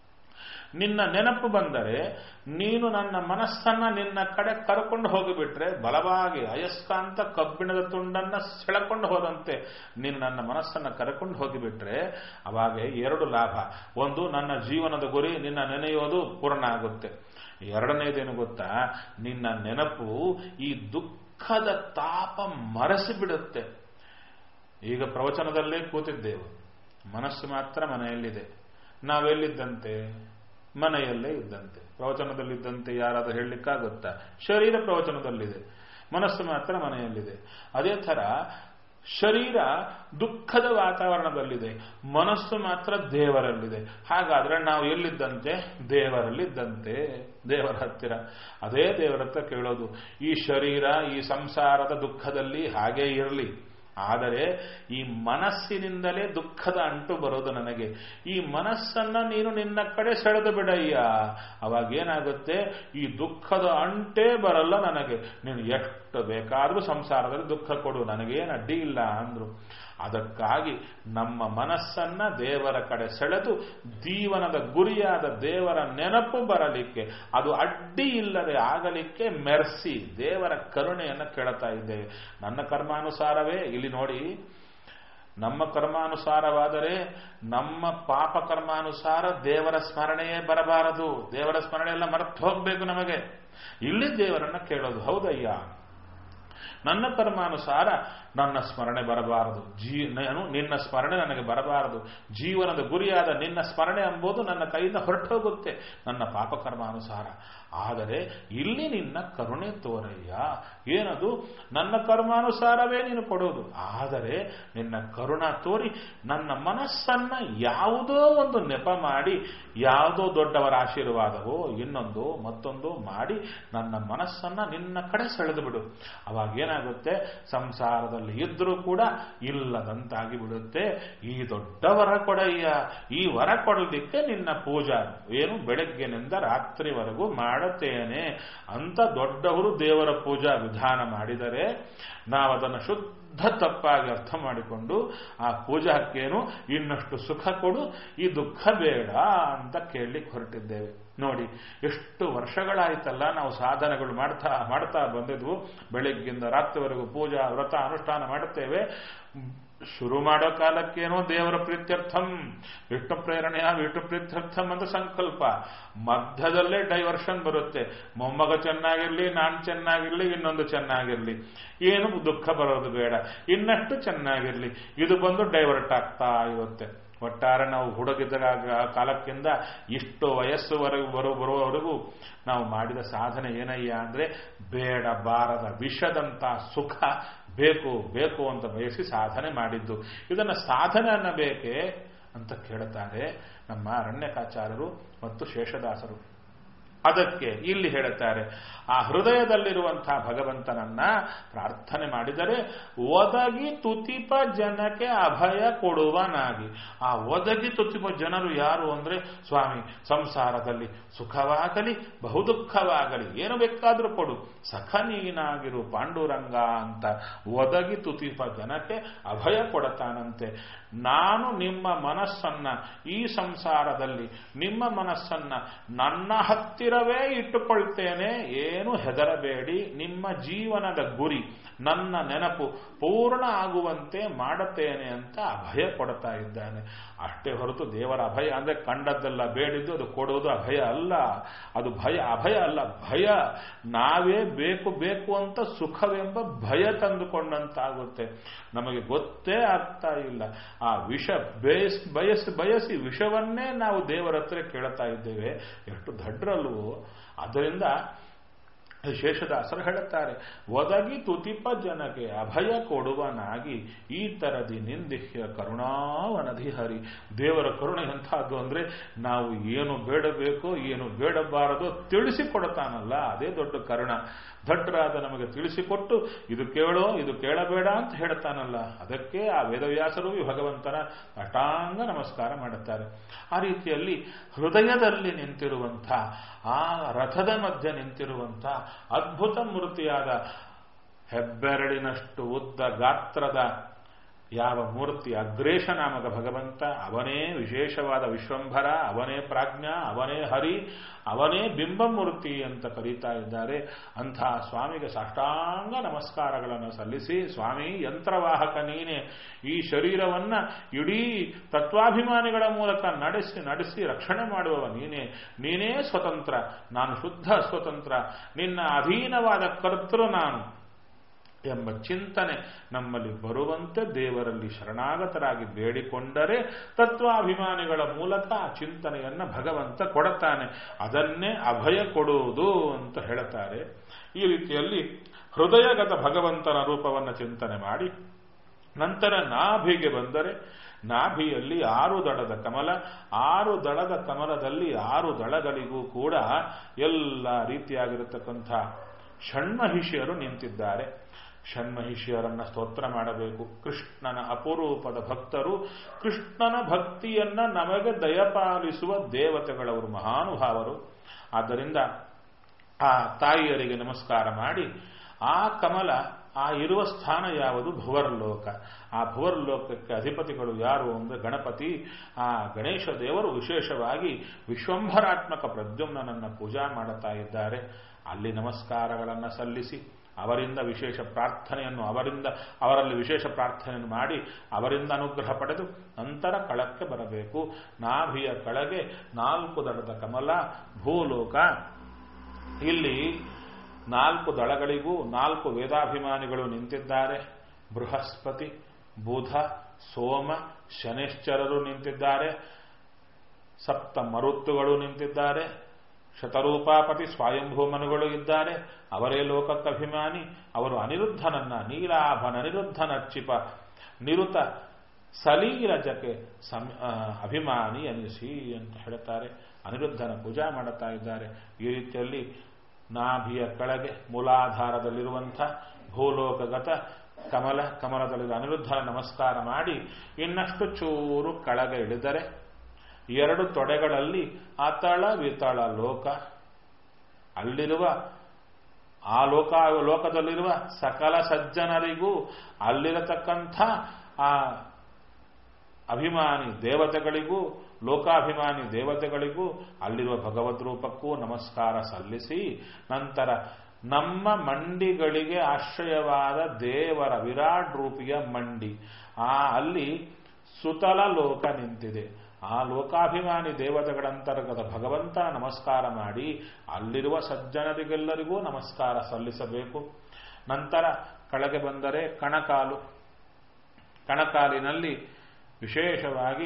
[SPEAKER 1] ನಿನ್ನ ನೆನಪು ಬಂದರೆ ನೀನು ನನ್ನ ಮನಸ್ಸನ್ನ ನಿನ್ನ ಕಡೆ ಕರ್ಕೊಂಡು ಹೋಗಿಬಿಟ್ರೆ, ಬಲವಾಗಿ ಅಯಸ್ಕಾಂತ ಕಬ್ಬಿಣದ ತುಂಡನ್ನ ಸೆಳೆಕೊಂಡು ಹೋದಂತೆ ನನ್ನ ಮನಸ್ಸನ್ನ ಕರ್ಕೊಂಡು ಹೋಗಿಬಿಟ್ರೆ ಅವಾಗ ಎರಡು ಲಾಭ. ಒಂದು, ನನ್ನ ಜೀವನದ ಗುರಿ ನಿನ್ನ ನೆನೆಯೋದು ಪೂರ್ಣ ಆಗುತ್ತೆ. ಎರಡನೇದೇನು ಗೊತ್ತಾ, ನಿನ್ನ ನೆನಪು ಈ ದುಃಖದ ತಾಪ ಮರೆಸಿಬಿಡುತ್ತೆ. ಈಗ ಪ್ರವಚನದಲ್ಲೇ ಕೂತಿದ್ದೆವು, ಮನಸ್ಸು ಮಾತ್ರ ಮನೆಯಲ್ಲಿದೆ, ನಾವೆಲ್ಲಿದ್ದಂತೆ ಮನೆಯಲ್ಲೇ ಇದ್ದಂತೆ. ಪ್ರವಚನದಲ್ಲಿದ್ದಂತೆ ಯಾರಾದರೂ ಹೇಳಲಿಕ್ಕಾಗುತ್ತಾ? ಶರೀರ ಪ್ರವಚನದಲ್ಲಿದೆ, ಮನಸ್ಸು ಮಾತ್ರ ಮನೆಯಲ್ಲಿದೆ. ಅದೇ ಥರ ಶರೀರ ದುಃಖದ ವಾತಾವರಣದಲ್ಲಿದೆ, ಮನಸ್ಸು ಮಾತ್ರ ದೇವರಲ್ಲಿದೆ. ಹಾಗಾದ್ರೆ ನಾವು ಎಲ್ಲಿದ್ದಂತೆ? ದೇವರಲ್ಲಿದ್ದಂತೆ, ದೇವರ ಹತ್ತಿರ. ಅದೇ ದೇವರ ಹತ್ರ ಕೇಳೋದು, ಈ ಶರೀರ ಈ ಸಂಸಾರದ ದುಃಖದಲ್ಲಿ ಹಾಗೇ ಇರಲಿ, ಆದರೆ ಈ ಮನಸ್ಸಿನಿಂದಲೇ ದುಃಖದ ಅಂಟು ಬರೋದು ನನಗೆ. ಈ ಮನಸ್ಸನ್ನ ನೀನು ನಿನ್ನ ಕಡೆ ಸೆಳೆದು ಬಿಡಯ್ಯ, ಅವಾಗೇನಾಗುತ್ತೆ, ಈ ದುಃಖದ ಅಂಟೇ ಬರಲ್ಲ ನನಗೆ. ನೀನು ಎಷ್ಟು ಬೇಕಾದರೂ ಸಂಸಾರದಲ್ಲಿ ದುಃಖ ಕೊಡು, ನನಗೇನು ಅಡ್ಡಿ ಇಲ್ಲ ಅಂದ್ರು. ಅದಕ್ಕಾಗಿ ನಮ್ಮ ಮನಸ್ಸನ್ನ ದೇವರ ಕಡೆ ಸೆಳೆದು ಜೀವನದ ಗುರಿಯಾದ ದೇವರ ನೆನಪು ಬರಲಿಕ್ಕೆ, ಅದು ಅಡ್ಡಿ ಇಲ್ಲದೆ ಆಗಲಿಕ್ಕೆ ಮೆರ್ಸಿ ದೇವರ ಕರುಣೆಯನ್ನು ಕೇಳ್ತಾ ಇದ್ದೇವೆ. ನನ್ನ ಕರ್ಮಾನುಸಾರವೇ, ಇಲ್ಲಿ ನೋಡಿ, ನಮ್ಮ ಕರ್ಮಾನುಸಾರವಾದರೆ ನಮ್ಮ ಪಾಪ ಕರ್ಮಾನುಸಾರ ದೇವರ ಸ್ಮರಣೆಯೇ ಬರಬಾರದು. ದೇವರ ಸ್ಮರಣೆ ಎಲ್ಲ ಮರೆತು ಹೋಗ್ಬೇಕು ನಮಗೆ. ಇಲ್ಲಿ ದೇವರನ್ನ ಕೇಳೋದು, ಹೌದಯ್ಯ ನನ್ನ ಕರ್ಮಾನುಸಾರ ನನ್ನ ಸ್ಮರಣೆ ಬರಬಾರದು, ನಿನ್ನ ಸ್ಮರಣೆ ನನಗೆ ಬರಬಾರದು. ಜೀವನದ ಗುರಿಯಾದ ನಿನ್ನ ಸ್ಮರಣೆ ಎಂಬುದು ನನ್ನ ಕೈಯಿಂದ ಹೊರಟೋಗುತ್ತೆ ನನ್ನ ಪಾಪಕರ್ಮಾನುಸಾರ. ಆದರೆ ಇಲ್ಲಿ ನಿನ್ನ ಕರುಣೆ ತೋರಯ್ಯ. ಏನದು? ನನ್ನ ಕರ್ಮಾನುಸಾರವೇ ನೀನು ಕೊಡೋದು, ಆದರೆ ನಿನ್ನ ಕರುಣ ತೋರಿ ನನ್ನ ಮನಸ್ಸನ್ನ ಯಾವುದೋ ಒಂದು ನೆಪ ಮಾಡಿ, ಯಾವುದೋ ದೊಡ್ಡವರ ಆಶೀರ್ವಾದವೋ ಇನ್ನೊಂದು ಮತ್ತೊಂದು ಮಾಡಿ ನನ್ನ ಮನಸ್ಸನ್ನ ನಿನ್ನ ಕಡೆ ಸೆಳೆದು ಬಿಡು. ಅವಾಗೇನಾಗುತ್ತೆ, ಸಂಸಾರದಲ್ಲಿ ಇದ್ರೂ ಕೂಡ ಇಲ್ಲದಂತಾಗಿ ಬಿಡುತ್ತೆ. ಈ ದೊಡ್ಡ ವರ ಕೊಡಯ್ಯ, ಈ ವರ ಕೊಡಲಿಕ್ಕೆ ನಿನ್ನ ಪೂಜಾ ಏನು ಬೆಳಗ್ಗಿನಿಂದ ರಾತ್ರಿವರೆಗೂ ಮಾಡುತ್ತೇನೆ ಅಂತ ದೊಡ್ಡವರು ದೇವರ ಪೂಜಾ ವಿಧಾನ ಮಾಡಿದರೆ ನಾವದನ್ನು ಶುದ್ಧ ತಪ್ಪಾಗಿ ಅರ್ಥ ಮಾಡಿಕೊಂಡು ಆ ಪೂಜಾಕ್ಕೇನು ಇನ್ನಷ್ಟು ಸುಖ ಕೊಡು, ಈ ದುಃಖ ಬೇಡ ಅಂತ ಕೇಳಲಿಕ್ಕೆ ಹೊರಟಿದ್ದೇವೆ. ನೋಡಿ, ಎಷ್ಟು ವರ್ಷಗಳಾಯ್ತಲ್ಲ ನಾವು ಸಾಧನೆಗಳು ಮಾಡ್ತಾ ಬಂದಿದ್ವು. ಬೆಳಗ್ಗಿಂದ ರಾತ್ರಿವರೆಗೂ ಪೂಜಾ ವ್ರತ ಅನುಷ್ಠಾನ ಮಾಡುತ್ತೇವೆ. ಶುರು ಮಾಡೋ ಕಾಲಕ್ಕೇನೋ ದೇವರ ಪ್ರೀತ್ಯರ್ಥಂ, ವಿಷ್ಣು ಪ್ರೇರಣೆಯ ವಿಷ್ಣು ಪ್ರೀತ್ಯರ್ಥಂ ಅಂತ ಸಂಕಲ್ಪ. ಮಧ್ಯದಲ್ಲೇ ಡೈವರ್ಷನ್ ಬರುತ್ತೆ. ಮೊಮ್ಮಗ ಚೆನ್ನಾಗಿರ್ಲಿ, ನಾನು ಚೆನ್ನಾಗಿರ್ಲಿ, ಇನ್ನೊಂದು ಚೆನ್ನಾಗಿರ್ಲಿ, ಏನು ದುಃಖ ಬರೋದು ಬೇಡ, ಇನ್ನಷ್ಟು ಚೆನ್ನಾಗಿರ್ಲಿ, ಇದು ಬಂದು ಡೈವರ್ಟ್ ಆಗ್ತಾ ಇರುತ್ತೆ. ಒಟ್ಟಾರೆ ನಾವು ಹುಡುಗಿದ್ದ ಕಾಲಕ್ಕಿಂತ ಇಷ್ಟು ವಯಸ್ಸುವರೆಗೂ ಬರುವವರೆಗೂ ನಾವು ಮಾಡಿದ ಸಾಧನೆ ಏನಯ್ಯ ಅಂದ್ರೆ, ಬೇಡ ಬಾರದ ವಿಷದಂತ ಸುಖ ಬೇಕು ಬೇಕು ಅಂತ ಬಯಸಿ ಸಾಧನೆ ಮಾಡಿದ್ದು. ಇದನ್ನು ಸಾಧನೆ ಅನ್ನಬೇಕೇ ಅಂತ ಕೇಳುತ್ತಾರೆ ನಮ್ಮ ಅರಣ್ಯಕಾಚಾರ್ಯರು ಮತ್ತು ಶೇಷದಾಸರು. ಅದಕ್ಕೆ ಇಲ್ಲಿ ಹೇಳುತ್ತಾರೆ, ಆ ಹೃದಯದಲ್ಲಿರುವಂತಹ ಭಗವಂತನನ್ನ ಪ್ರಾರ್ಥನೆ ಮಾಡಿದರೆ ಒದಗಿ ತುತಿಪ ಜನಕ್ಕೆ ಅಭಯ ಕೊಡುವನಾಗಿ. ಆ ಒದಗಿ ತುತಿಪ ಜನರು ಯಾರು ಅಂದ್ರೆ, ಸ್ವಾಮಿ ಸಂಸಾರದಲ್ಲಿ ಸುಖವಾಗಲಿ ಬಹುದುಃಖವಾಗಲಿ ಏನು ಬೇಕಾದರೂ ಕೊಡು, ಸಖ ನೀನಾಗಿರು ಪಾಂಡುರಂಗ ಅಂತ ಒದಗಿ ತುತಿಪ ಜನಕ್ಕೆ ಅಭಯ ಕೊಡತಾನಂತೆ. ನಾನು ನಿಮ್ಮ ಮನಸ್ಸನ್ನ ಈ ಸಂಸಾರದಲ್ಲಿ ನಿಮ್ಮ ಮನಸ್ಸನ್ನ ನನ್ನ ಹತ್ತಿರವೇ ಇಟ್ಟುಕೊಳ್ತೇನೆ, ಏನು ಹೆದರಬೇಡಿ, ನಿಮ್ಮ ಜೀವನದ ಗುರಿ ನನ್ನ ನೆನಪು ಪೂರ್ಣ ಆಗುವಂತೆ ಮಾಡುತ್ತೇನೆ ಅಂತ ಅಭಯ ಕೊಡ್ತಾ ಇದ್ದಾನೆ. ಅಷ್ಟೇ ಹೊರತು ದೇವರ ಅಭಯ ಅಂದ್ರೆ ಕಂಡದ್ದೆಲ್ಲ ಬೇಡಿದ್ದು ಅದು ಕೊಡೋದು ಅಭಯ ಅಲ್ಲ. ಅದು ಅಭಯ ಅಲ್ಲ, ಭಯ. ನಾವೇ ಬೇಕು ಬೇಕು ಅಂತ ಸುಖವೆಂಬ ಭಯ ತಂದುಕೊಂಡಂತಾಗುತ್ತೆ. ನಮಗೆ ಗೊತ್ತೇ ಆಗ್ತಾ ಇಲ್ಲ. ಆ ವಿಷ ಬಯಸಿ ವಿಷವನ್ನೇ ನಾವು ದೇವರ ಹತ್ರ ಕೇಳ್ತಾ ಇದ್ದೇವೆ. ಎಷ್ಟು ದಡ್ರಲ್ವೋ. ಆದ್ದರಿಂದ ಶೇಷದಾಸರು ಹೇಳುತ್ತಾರೆ, ಒದಗಿ ತುತಿಪ ಜನಕ್ಕೆ ಅಭಯ ಕೊಡುವನಾಗಿ ಈ ತರದಿ ನಿಂದಿಹ್ಯ ಕರುಣಾವನಧಿ ಹರಿ. ದೇವರ ಕರುಣೆ ಎಂಥದ್ದು ಅಂದ್ರೆ, ನಾವು ಏನು ಬೇಡಬೇಕೋ ಏನು ಬೇಡಬಾರದೋ ತಿಳಿಸಿಕೊಡ್ತಾನಲ್ಲ, ಅದೇ ದೊಡ್ಡ ಕರುಣ. ದಡ್ಡರಾದ ನಮಗೆ ತಿಳಿಸಿಕೊಟ್ಟು ಇದು ಕೇಳೋ ಇದು ಕೇಳಬೇಡ ಅಂತ ಹೇಳ್ತಾನಲ್ಲ, ಅದಕ್ಕೆ ಆ ವೇದವ್ಯಾಸರು ಭಗವಂತನ ಅಷ್ಟಾಂಗ ನಮಸ್ಕಾರ ಮಾಡುತ್ತಾರೆ. ಆ ರೀತಿಯಲ್ಲಿ ಹೃದಯದಲ್ಲಿ ನಿಂತಿರುವಂಥ, ಆ ರಥದ ಮಧ್ಯೆ ನಿಂತಿರುವಂಥ ಅದ್ಭುತ ಮೂರ್ತಿಯಾದ ಹೆಬ್ಬೆರಳಿನಷ್ಟು ಉದ್ದ ಗಾತ್ರದ ಯಾವ ಮೂರ್ತಿ ಅಗ್ರೇಶ ನಾಮಕ ಭಗವಂತ, ಅವನೇ ವಿಶೇಷವಾದ ವಿಶ್ವಂಭರ, ಅವನೇ ಪ್ರಾಜ್ಞಾ, ಅವನೇ ಹರಿ, ಅವನೇ ಬಿಂಬಮೂರ್ತಿ ಅಂತ ಕರೀತಾ ಇದ್ದಾರೆ. ಅಂಥ ಸ್ವಾಮಿಗೆ ಸಾಷ್ಟಾಂಗ ನಮಸ್ಕಾರಗಳನ್ನು ಸಲ್ಲಿಸಿ, ಸ್ವಾಮಿ ಯಂತ್ರವಾಹಕ ನೀನೇ, ಈ ಶರೀರವನ್ನ ಇಡೀ ತತ್ವಾಭಿಮಾನಿಗಳ ಮೂಲಕ ನಡೆಸಿ ರಕ್ಷಣೆ ಮಾಡುವವ ನೀನೇ ಸ್ವತಂತ್ರ, ನಾನು ಶುದ್ಧ ಸ್ವತಂತ್ರ, ನಿನ್ನ ಅಧೀನವಾದ ಕರ್ತೃ ನಾನು ಎಂಬ ಚಿಂತನೆ ನಮ್ಮಲ್ಲಿ ಬರುವಂತೆ ದೇವರಲ್ಲಿ ಶರಣಾಗತರಾಗಿ ಬೇಡಿಕೊಂಡರೆ ತತ್ವಾಭಿಮಾನಿಗಳ ಮೂಲಕ ಆ ಚಿಂತನೆಯನ್ನ ಭಗವಂತ ಕೊಡುತ್ತಾನೆ. ಅದನ್ನೇ ಅಭಯ ಕೊಡುವುದು ಅಂತ ಹೇಳುತ್ತಾರೆ. ಈ ರೀತಿಯಲ್ಲಿ ಹೃದಯಗತ ಭಗವಂತನ ರೂಪವನ್ನು ಚಿಂತನೆ ಮಾಡಿ ನಂತರ ನಾಭಿಗೆ ಬಂದರೆ, ನಾಭಿಯಲ್ಲಿ 6 ದಳದ ಕಮಲ, 6 ದಳದ ಕಮಲದಲ್ಲಿ 6 ದಳಗಳಿಗೂ ಕೂಡ ಎಲ್ಲ ರೀತಿಯಾಗಿರತಕ್ಕಂಥ ಷಣ್ಮಹಿಷಿಯರು ನಿಂತಿದ್ದಾರೆ. ಷಣ್ಮಹಿಷಿಯರನ್ನ ಸ್ತೋತ್ರ ಮಾಡಬೇಕು. ಕೃಷ್ಣನ ಅಪರೂಪದ ಭಕ್ತರು, ಕೃಷ್ಣನ ಭಕ್ತಿಯನ್ನ ನಮಗೆ ದಯಪಾಲಿಸುವ ದೇವತೆಗಳವರು, ಮಹಾನುಭಾವರು. ಆದ್ದರಿಂದ ಆ ತಾಯಿಯರಿಗೆ ನಮಸ್ಕಾರ ಮಾಡಿ, ಆ ಕಮಲ ಆ ಇರುವ ಸ್ಥಾನ ಯಾವುದು? ಭುವರ್ಲೋಕ. ಆ ಭುವರ್ಲೋಕಕ್ಕೆ ಅಧಿಪತಿಗಳು ಯಾರು ಅಂದರೆ ಗಣಪತಿ. ಆ ಗಣೇಶ ದೇವರು ವಿಶೇಷವಾಗಿ ವಿಶ್ವಂಭರಾತ್ಮಕ ಪ್ರದ್ಯುಮ್ನನನ್ನು ಪೂಜಾ ಮಾಡುತ್ತಾ ಇದ್ದಾರೆ. ಅಲ್ಲಿ ನಮಸ್ಕಾರಗಳನ್ನು ಸಲ್ಲಿಸಿ ಅವರಿಂದ ವಿಶೇಷ ಪ್ರಾರ್ಥನೆಯನ್ನು ಅವರಲ್ಲಿ ವಿಶೇಷ ಪ್ರಾರ್ಥನೆಯನ್ನು ಮಾಡಿ ಅವರಿಂದ ಅನುಗ್ರಹ ಪಡೆದು ನಂತರ ಕಳಕ್ಕೆ ಬರಬೇಕು. ನಾಭಿಯ ಕೆಳಗೆ 4 ದಳದ ಕಮಲ ಭೂಲೋಕ. ಇಲ್ಲಿ 4 ದಳಗಳಿಗೂ 4 ವೇದಾಭಿಮಾನಿಗಳು ನಿಂತಿದ್ದಾರೆ. ಬೃಹಸ್ಪತಿ, ಬುಧ, ಸೋಮ, ಶನೇಶ್ಚರರು ನಿಂತಿದ್ದಾರೆ. 7 ಮರುತ್ತುಗಳು ನಿಂತಿದ್ದಾರೆ. ಶತರೂಪಾಪತಿ ಸ್ವಯಂಭೂಮನುಗಳು ಇದ್ದಾರೆ. ಅವರೇ ಲೋಕಕ್ಕಭಿಮಾನಿ. ಅವರು ಅನಿರುದ್ಧನನ್ನ ನೀಲಾಭನ ಅನಿರುದ್ಧನಚ್ಚಿಪ ನಿರುತ ಸಲೀರಜಕ್ಕೆ ಅಭಿಮಾನಿ ಅನಿಸಿ ಅಂತ ಹೇಳುತ್ತಾರೆ. ಅನಿರುದ್ಧನ ಪೂಜಾ ಮಾಡುತ್ತಾ ಇದ್ದಾರೆ. ಈ ರೀತಿಯಲ್ಲಿ ನಾಭಿಯ ಕೆಳಗೆ ಮೂಲಾಧಾರದಲ್ಲಿರುವಂಥ ಭೂಲೋಕಗತ ಕಮಲದಲ್ಲಿರುವ ಅನಿರುದ್ಧನ ನಮಸ್ಕಾರ ಮಾಡಿ ಇನ್ನಷ್ಟು ಚೂರು ಕೆಳಗೆ ಇಳಿದರೆ 2 ತೊಡೆಗಳಲ್ಲಿ ಅತಳ ವಿತಳ ಲೋಕ. ಅಲ್ಲಿರುವ ಆ ಲೋಕದಲ್ಲಿರುವ ಸಕಲ ಸಜ್ಜನರಿಗೂ ಅಲ್ಲಿರತಕ್ಕಂಥ ಆ ಅಭಿಮಾನಿ ದೇವತೆಗಳಿಗೂ ಲೋಕಾಭಿಮಾನಿ ದೇವತೆಗಳಿಗೂ ಅಲ್ಲಿರುವ ಭಗವದ್ ರೂಪಕ್ಕೂ ನಮಸ್ಕಾರ ಸಲ್ಲಿಸಿ ನಂತರ ನಮ್ಮ ಮಂಡಿಗಳಿಗೆ ಆಶ್ರಯವಾದ ದೇವರ ವಿರಾಟ್ ರೂಪಿಯ ಮಂಡಿ ಅಲ್ಲಿ ಸುತಲ ಲೋಕ ನಿಂತಿದೆ. ಆ ಲೋಕಾಭಿಮಾನಿ ದೇವತೆಗಳಂತರ್ಗತ ಭಗವಂತನ ನಮಸ್ಕಾರ ಮಾಡಿ ಅಲ್ಲಿರುವ ಸಜ್ಜನರಿಗೆಲ್ಲರಿಗೂ ನಮಸ್ಕಾರ ಸಲ್ಲಿಸಬೇಕು. ನಂತರ ಕೆಳಗೆ ಬಂದರೆ ಕಣಕಾಲಿನಲ್ಲಿ ವಿಶೇಷವಾಗಿ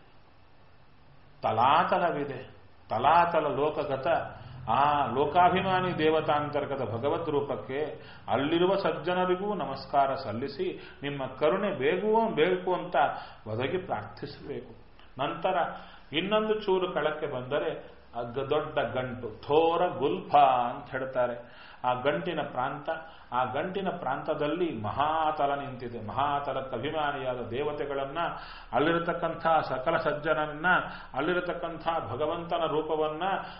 [SPEAKER 1] ತಲಾತಲವಿದೆ. ತಲಾತಲ ಲೋಕಗತ ಆ ಲೋಕಾಭಿಮಾನಿ ದೇವತಾಂತರ್ಗತ ಭಗವದ್ ರೂಪಕ್ಕೆ ಅಲ್ಲಿರುವ ಸಜ್ಜನರಿಗೂ ನಮಸ್ಕಾರ ಸಲ್ಲಿಸಿ ನಿಮ್ಮ ಕರುಣೆ ಬೇಕು ಅಂತ ಒದಗಿ ಪ್ರಾರ್ಥಿಸಬೇಕು. ನಂತರ ಇನ್ನೊಂದು ಚೂರು ಕೆಳಕ್ಕೆ ಬಂದರೆ ದೊಡ್ಡ ಗಂಟು ಥೋರ ಗುಲ್ಫ ಅಂತ ಹೇಳ್ತಾರೆ. ಆ ಗಂಟಿನ ಪ್ರಾಂತದಲ್ಲಿ ಮಹಾತಲ ನಿಂತಿದೆ. ಮಹಾತಲಕ್ಕೆ ಅಭಿಮಾನಿಯಾದ ದೇವತೆಗಳನ್ನ ಅಲ್ಲಿರತಕ್ಕಂಥ ಸಕಲ ಸಜ್ಜನನ್ನ ಅಲ್ಲಿರತಕ್ಕಂಥ ಭಗವಂತನ ರೂಪವನ್ನ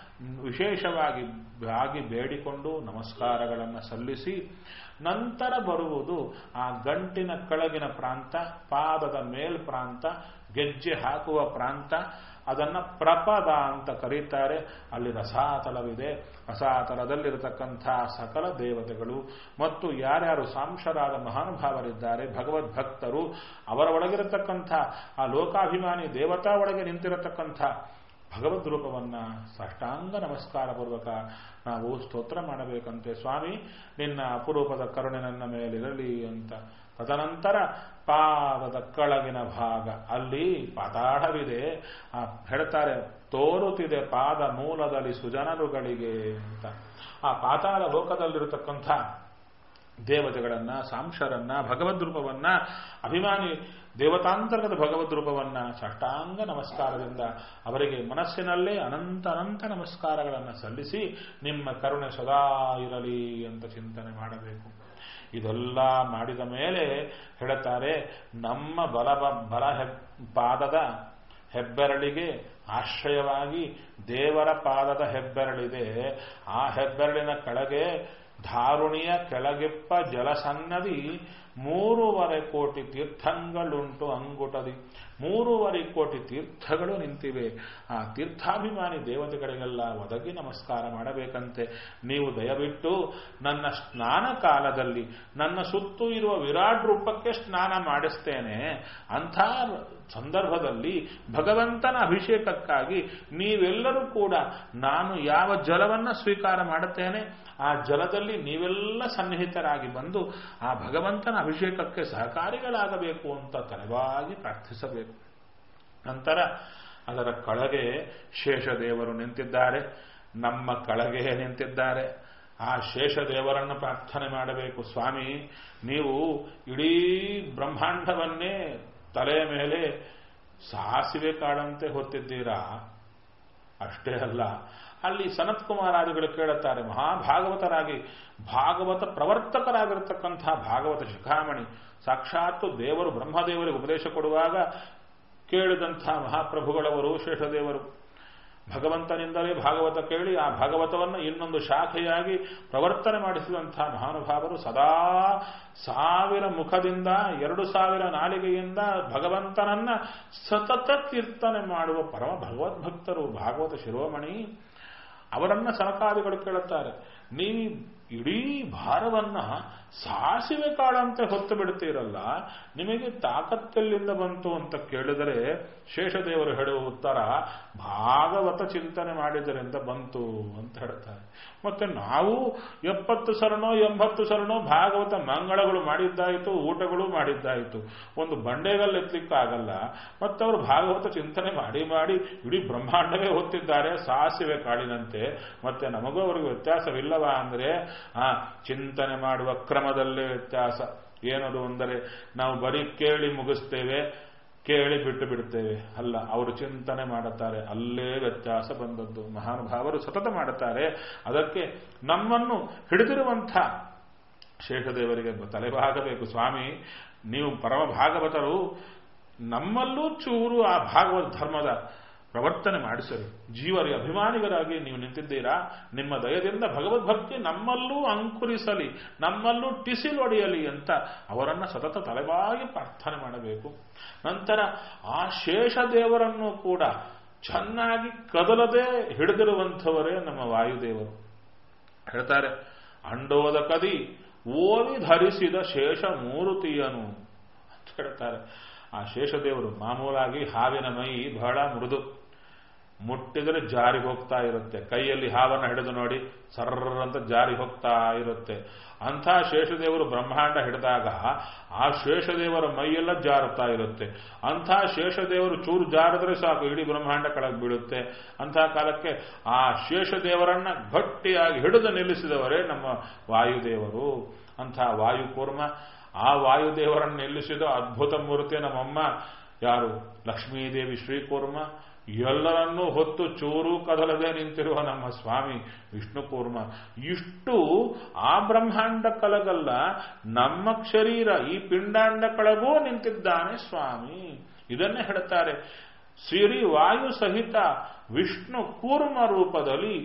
[SPEAKER 1] ವಿಶೇಷವಾಗಿ ಬೇಡಿಕೊಂಡು ನಮಸ್ಕಾರಗಳನ್ನು ಸಲ್ಲಿಸಿ ನಂತರ ಬರುವುದು ಆ ಗಂಟಿನ ಕೆಳಗಿನ ಪ್ರಾಂತ, ಪಾದದ ಮೇಲ್ಪ್ರಾಂತ, ಗೆಜ್ಜೆ ಹಾಕುವ ಪ್ರಾಂತ. ಅದನ್ನು ಪ್ರಪದ ಅಂತ ಕರೀತಾರೆ. ಅಲ್ಲಿ ರಸಾತಲವಿದೆ. ರಸಾತಲದಲ್ಲಿರತಕ್ಕಂಥ ಸಕಲ ದೇವತೆಗಳು ಮತ್ತು ಯಾರ್ಯಾರು ಸಾಂಶರಾದ ಮಹಾನುಭಾವರಿದ್ದಾರೆ ಭಗವದ್ಭಕ್ತರು ಅವರ ಒಳಗಿರತಕ್ಕಂಥ ಆ ಲೋಕಾಭಿಮಾನಿ ದೇವತಾ ಒಳಗೆ ನಿಂತಿರತಕ್ಕಂಥ ಭಗವದ್ ರೂಪವನ್ನು ಸಾಷ್ಟಾಂಗ ನಮಸ್ಕಾರ ಪೂರ್ವಕ ನಾವು ಸ್ತೋತ್ರ ಮಾಡಬೇಕಂತೆ. ಸ್ವಾಮಿ ನಿನ್ನ ಅಪರೂಪದ ಕರುಣೆ ನನ್ನ ಮೇಲಿರಲಿ ಅಂತ. ತದನಂತರ ಪಾದದ ಕೆಳಗಿನ ಭಾಗ ಅಲ್ಲಿ ಪಾತಾಳವಿದೆ. ಹೇಳ್ತಾರೆ ತೋರುತ್ತಿದೆ ಪಾದ ಮೂಲದಲ್ಲಿ ಸುಜನರುಗಳಿಗೆ ಅಂತ. ಆ ಪಾತಾಳ ಲೋಕದಲ್ಲಿರತಕ್ಕಂಥ ದೇವತೆಗಳನ್ನ ಸಾಂಶರನ್ನ ಭಗವದ್ ರೂಪವನ್ನ ಅಭಿಮಾನಿ ದೇವತಾಂತರ್ಗತ ಭಗವದ್ ರೂಪವನ್ನ ಸಾಷ್ಟಾಂಗ ನಮಸ್ಕಾರದಿಂದ ಅವರಿಗೆ ಮನಸ್ಸಿನಲ್ಲೇ ಅನಂತ ನಮಸ್ಕಾರಗಳನ್ನು ಸಲ್ಲಿಸಿ ನಿಮ್ಮ ಕರುಣೆ ಸದಾ ಇರಲಿ ಅಂತ ಚಿಂತನೆ ಮಾಡಬೇಕು. ಇದೆಲ್ಲ ಮಾಡಿದ ಮೇಲೆ ಹೇಳುತ್ತಾರೆ ನಮ್ಮ ಬಲ ಪಾದದ ಹೆಬ್ಬೆರಳಿಗೆ ಆಶ್ರಯವಾಗಿ ದೇವರ ಪಾದದ ಹೆಬ್ಬೆರಳಿದೆ. ಆ ಹೆಬ್ಬೆರಳಿನ ಕೆಳಗೆ ಧಾರುಣಿಯ ಕೆಳಗಿಪ್ಪ ಜಲಸನ್ನದಿ 3.25 ಕೋಟಿ ತೀರ್ಥಂಗಳುಂಟು ಅಂಗುಟದಿ. 3.25 ಕೋಟಿ ತೀರ್ಥಗಳು ನಿಂತಿವೆ. ಆ ತೀರ್ಥಾಭಿಮಾನಿ ದೇವತೆಗಳಿಗೆಲ್ಲ ಒದಗಿ ನಮಸ್ಕಾರ ಮಾಡಬೇಕಂತೆ. ನೀವು ದಯವಿಟ್ಟು ನನ್ನ ಸ್ನಾನ ಕಾಲದಲ್ಲಿ ನನ್ನ ಸುತ್ತೂ ಇರುವ ವಿರಾಟ್ ರೂಪಕ್ಕೆ ಸ್ನಾನ ಮಾಡಿಸ್ತೇನೆ. ಅಂಥ ಸಂದರ್ಭದಲ್ಲಿ ಭಗವಂತನ ಅಭಿಷೇಕಕ್ಕಾಗಿ ನೀವೆಲ್ಲರೂ ಕೂಡ ನಾನು ಯಾವ ಜಲವನ್ನು ಸ್ವೀಕಾರ ಮಾಡುತ್ತೇನೆ ಆ ಜಲದಲ್ಲಿ ನೀವೆಲ್ಲ ಸನ್ನಿಹಿತರಾಗಿ ಬಂದು ಆ ಭಗವಂತನ ಅಭಿಷೇಕಕ್ಕೆ ಸಹಕಾರಿಗಳಾಗಬೇಕು ಅಂತ ತಲೆವಾಗಿ ಪ್ರಾರ್ಥಿಸಬೇಕು. ನಂತರ ಅದರ ಕೆಳಗೆ ಶೇಷದೇವರು ನಿಂತಿದ್ದಾರೆ. ನಮ್ಮ ಕೆಳಗೆ ನಿಂತಿದ್ದಾರೆ. ಆ ಶೇಷದೇವರನ್ನು ಪ್ರಾರ್ಥನೆ ಮಾಡಬೇಕು. ಸ್ವಾಮಿ ನೀವು ಇಡೀ ಬ್ರಹ್ಮಾಂಡವನ್ನೇ ತಲೆಯ ಮೇಲೆ ಸಾಸಿವೆ ಕಾಳಂತೆ ಹೊತ್ತಿದ್ದೀರಾ. ಅಷ್ಟೇ ಅಲ್ಲ, ಅಲ್ಲಿ ಸನತ್ ಕುಮಾರಾದಿಗಳು ಕೇಳುತ್ತಾರೆ, ಮಹಾಭಾಗವತರಾಗಿ ಭಾಗವತ ಪ್ರವರ್ತಕರಾಗಿರತಕ್ಕಂಥ ಭಾಗವತ ಶಿಖಾಮಣಿ ಸಾಕ್ಷಾತ್ತು ದೇವರು ಬ್ರಹ್ಮದೇವರಿಗೆ ಉಪದೇಶ ಕೊಡುವಾಗ ಕೇಳಿದಂಥ ಮಹಾಪ್ರಭುಗಳವರು ಶೇಷದೇವರು ಭಗವಂತನಿಂದಲೇ ಭಾಗವತ ಕೇಳಿ ಆ ಭಾಗವತವನ್ನು ಇನ್ನೊಂದು ಶಾಖೆಯಾಗಿ ಪ್ರವರ್ತನೆ ಮಾಡಿಸಿದಂಥ ಮಹಾನುಭಾವರು ಸದಾ 1000 ಮುಖದಿಂದ 2000 ನಾಲಿಗೆಯಿಂದ ಭಗವಂತನನ್ನ ಸತತ ಕೀರ್ತನೆ ಮಾಡುವ ಪರಮ ಭಗವದ್ಭಕ್ತರು ಭಾಗವತ ಶಿರೋಮಣಿ. ಅವರನ್ನ ಸನಕಾದಿಗಳು ಕೇಳುತ್ತಾರೆ, ನೀವು ಇಡೀ ಭಾರವನ್ನ ಸಾಸಿವೆ ಕಾಳಂತೆ ಹೊತ್ತು ಬಿಡ್ತೀರಲ್ಲ, ನಿಮಗೆ ತಾಕತ್ತೆಲ್ಲಿಂದ ಬಂತು ಅಂತ ಕೇಳಿದರೆ ಶೇಷದೇವರು ಹೇಳುವ ಉತ್ತರ ಭಾಗವತ ಚಿಂತನೆ ಮಾಡಿದರಿಂದ ಬಂತು ಅಂತ ಹೇಳ್ತಾರೆ. ಮತ್ತೆ ನಾವು 70 ಸರಣೋ 80 ಸರಣೋ ಭಾಗವತ ಮಂಗಳಗಳು ಮಾಡಿದ್ದಾಯಿತು, ಊಟಗಳು ಮಾಡಿದ್ದಾಯಿತು, ಒಂದು ಬಂಡೆಗಲ್ಲು ಎತ್ತಲಿಕ್ಕಾಗಲ್ಲ. ಮತ್ತವರು ಭಾಗವತ ಚಿಂತನೆ ಮಾಡಿ ಮಾಡಿ ಇಡೀ ಬ್ರಹ್ಮಾಂಡವೇ ಹೊತ್ತಿದ್ದಾರೆ ಸಾಸಿವೆ ಕಾಳಿನಂತೆ. ಮತ್ತೆ ನಮಗೂ ಅವರಿಗೆ ವ್ಯತ್ಯಾಸವಿಲ್ಲವಾ ಅಂದರೆ ಚಿಂತನೆ ಮಾಡುವ ಕ್ರಮದಲ್ಲೇ ವ್ಯತ್ಯಾಸ. ಏನದು ಅಂದರೆ ನಾವು ಬರೀ ಕೇಳಿ ಮುಗಿಸ್ತೇವೆ, ಕೇಳಿ ಬಿಟ್ಟು ಬಿಡುತ್ತೇವೆ. ಅಲ್ಲ, ಅವರು ಚಿಂತನೆ ಮಾಡುತ್ತಾರೆ, ಅಲ್ಲೇ ವ್ಯತ್ಯಾಸ ಬಂದದ್ದು. ಮಹಾನುಭಾವರು ಸತತ ಮಾಡುತ್ತಾರೆ. ಅದಕ್ಕೆ ನಮ್ಮನ್ನು ಹಿಡಿದಿರುವಂಥ ಶೇಷದೇವರಿಗೆ ತಲೆಬಾಗಬೇಕು, ಸ್ವಾಮಿ ನೀವು ಪರಮ ಭಾಗವತರು, ನಮ್ಮಲ್ಲೂ ಚೂರು ಆ ಭಾಗವತ ಧರ್ಮದ ಪ್ರವರ್ತನೆ ಮಾಡಿಸರಿ, ಜೀವರಿಗೆ ಅಭಿಮಾನಿಗರಾಗಿ ನೀವು ನಿಂತಿದ್ದೀರಾ. ನಿಮ್ಮ ದಯದಿಂದ ಭಗವದ್ಭಕ್ತಿ ನಮ್ಮಲ್ಲೂ ಅಂಕುರಿಸಲಿ, ನಮ್ಮಲ್ಲೂ ಟಿಸಿಲೊಡೆಯಲಿ ಅಂತ ಅವರನ್ನು ಸತತ ತಲೆಬಾಗಿ ಪ್ರಾರ್ಥನೆ ಮಾಡಬೇಕು. ನಂತರ ಆ ಶೇಷದೇವರನ್ನು ಕೂಡ ಚೆನ್ನಾಗಿ ಕದಲದೆ ಹಿಡಿದಿರುವಂಥವರೇ ನಮ್ಮ ವಾಯುದೇವರು. ಹೇಳ್ತಾರೆ, ಅಂಡೋದ ಕದಿ ಓವಿ ಧರಿಸಿದ ಶೇಷ ಮೂರುತಿಯನು ಅಂತ ಹೇಳ್ತಾರೆ. ಆ ಶೇಷದೇವರು ಮಾಮೂಲಾಗಿ ಹಾವಿನ ಮೈ ಬಹಳ ಮೃದು, ಮುಟ್ಟಿದರೆ ಜಾರಿ ಹೋಗ್ತಾ ಇರುತ್ತೆ. ಕೈಯಲ್ಲಿ ಹಾವನ್ನು ಹಿಡಿದು ನೋಡಿ ಸರ್ರಂತ ಜಾರಿ ಹೋಗ್ತಾ ಇರುತ್ತೆ. ಅಂಥ ಶೇಷದೇವರು ಬ್ರಹ್ಮಾಂಡ ಹಿಡಿದಾಗ ಆ ಶೇಷದೇವರ ಮೈಯೆಲ್ಲ ಜಾರುತ್ತಾ ಇರುತ್ತೆ. ಅಂಥ ಶೇಷದೇವರು ಚೂರು ಜಾರಿದ್ರೆ ಸಾಕು, ಇಡೀ ಬ್ರಹ್ಮಾಂಡ ಕೆಳಗೆ ಬೀಳುತ್ತೆ. ಅಂಥ ಕಾಲಕ್ಕೆ ಆ ಶೇಷದೇವರನ್ನ ಗಟ್ಟಿಯಾಗಿ ಹಿಡಿದು ನಿಲ್ಲಿಸಿದವರೇ ನಮ್ಮ ವಾಯುದೇವರು. ಅಂಥ ವಾಯುಕೂರ್ಮ, ಆ ವಾಯುದೇವರನ್ನು ನಿಲ್ಲಿಸಿದ ಅದ್ಭುತ ಮೂರ್ತಿ ನಮ್ಮಮ್ಮ ಯಾರು, ಲಕ್ಷ್ಮೀದೇವಿ ಶ್ರೀಕೂರ್ಮ. ಎಲ್ಲರನ್ನೂ ಹೊತ್ತು ಚೂರು ಕದಲದೆ ನಿಂತಿರುವ ನಮ್ಮ ಸ್ವಾಮಿ ವಿಷ್ಣುಕೂರ್ಮ. ಇಷ್ಟು ಆ ಬ್ರಹ್ಮಾಂಡ ಕಳಗಲ್ಲ, ನಮ್ಮ ಶರೀರ ಈ ಪಿಂಡಾಂಡ ಕಳಗೂ ನಿಂತಿದ್ದಾನೆ ಸ್ವಾಮಿ. ಇದನ್ನೇ ಹೇಳುತ್ತಾರೆ, ಶ್ರೀ ವಾಯು ಸಹಿತ ವಿಷ್ಣು ಕೂರ್ಮ ರೂಪದಲ್ಲಿ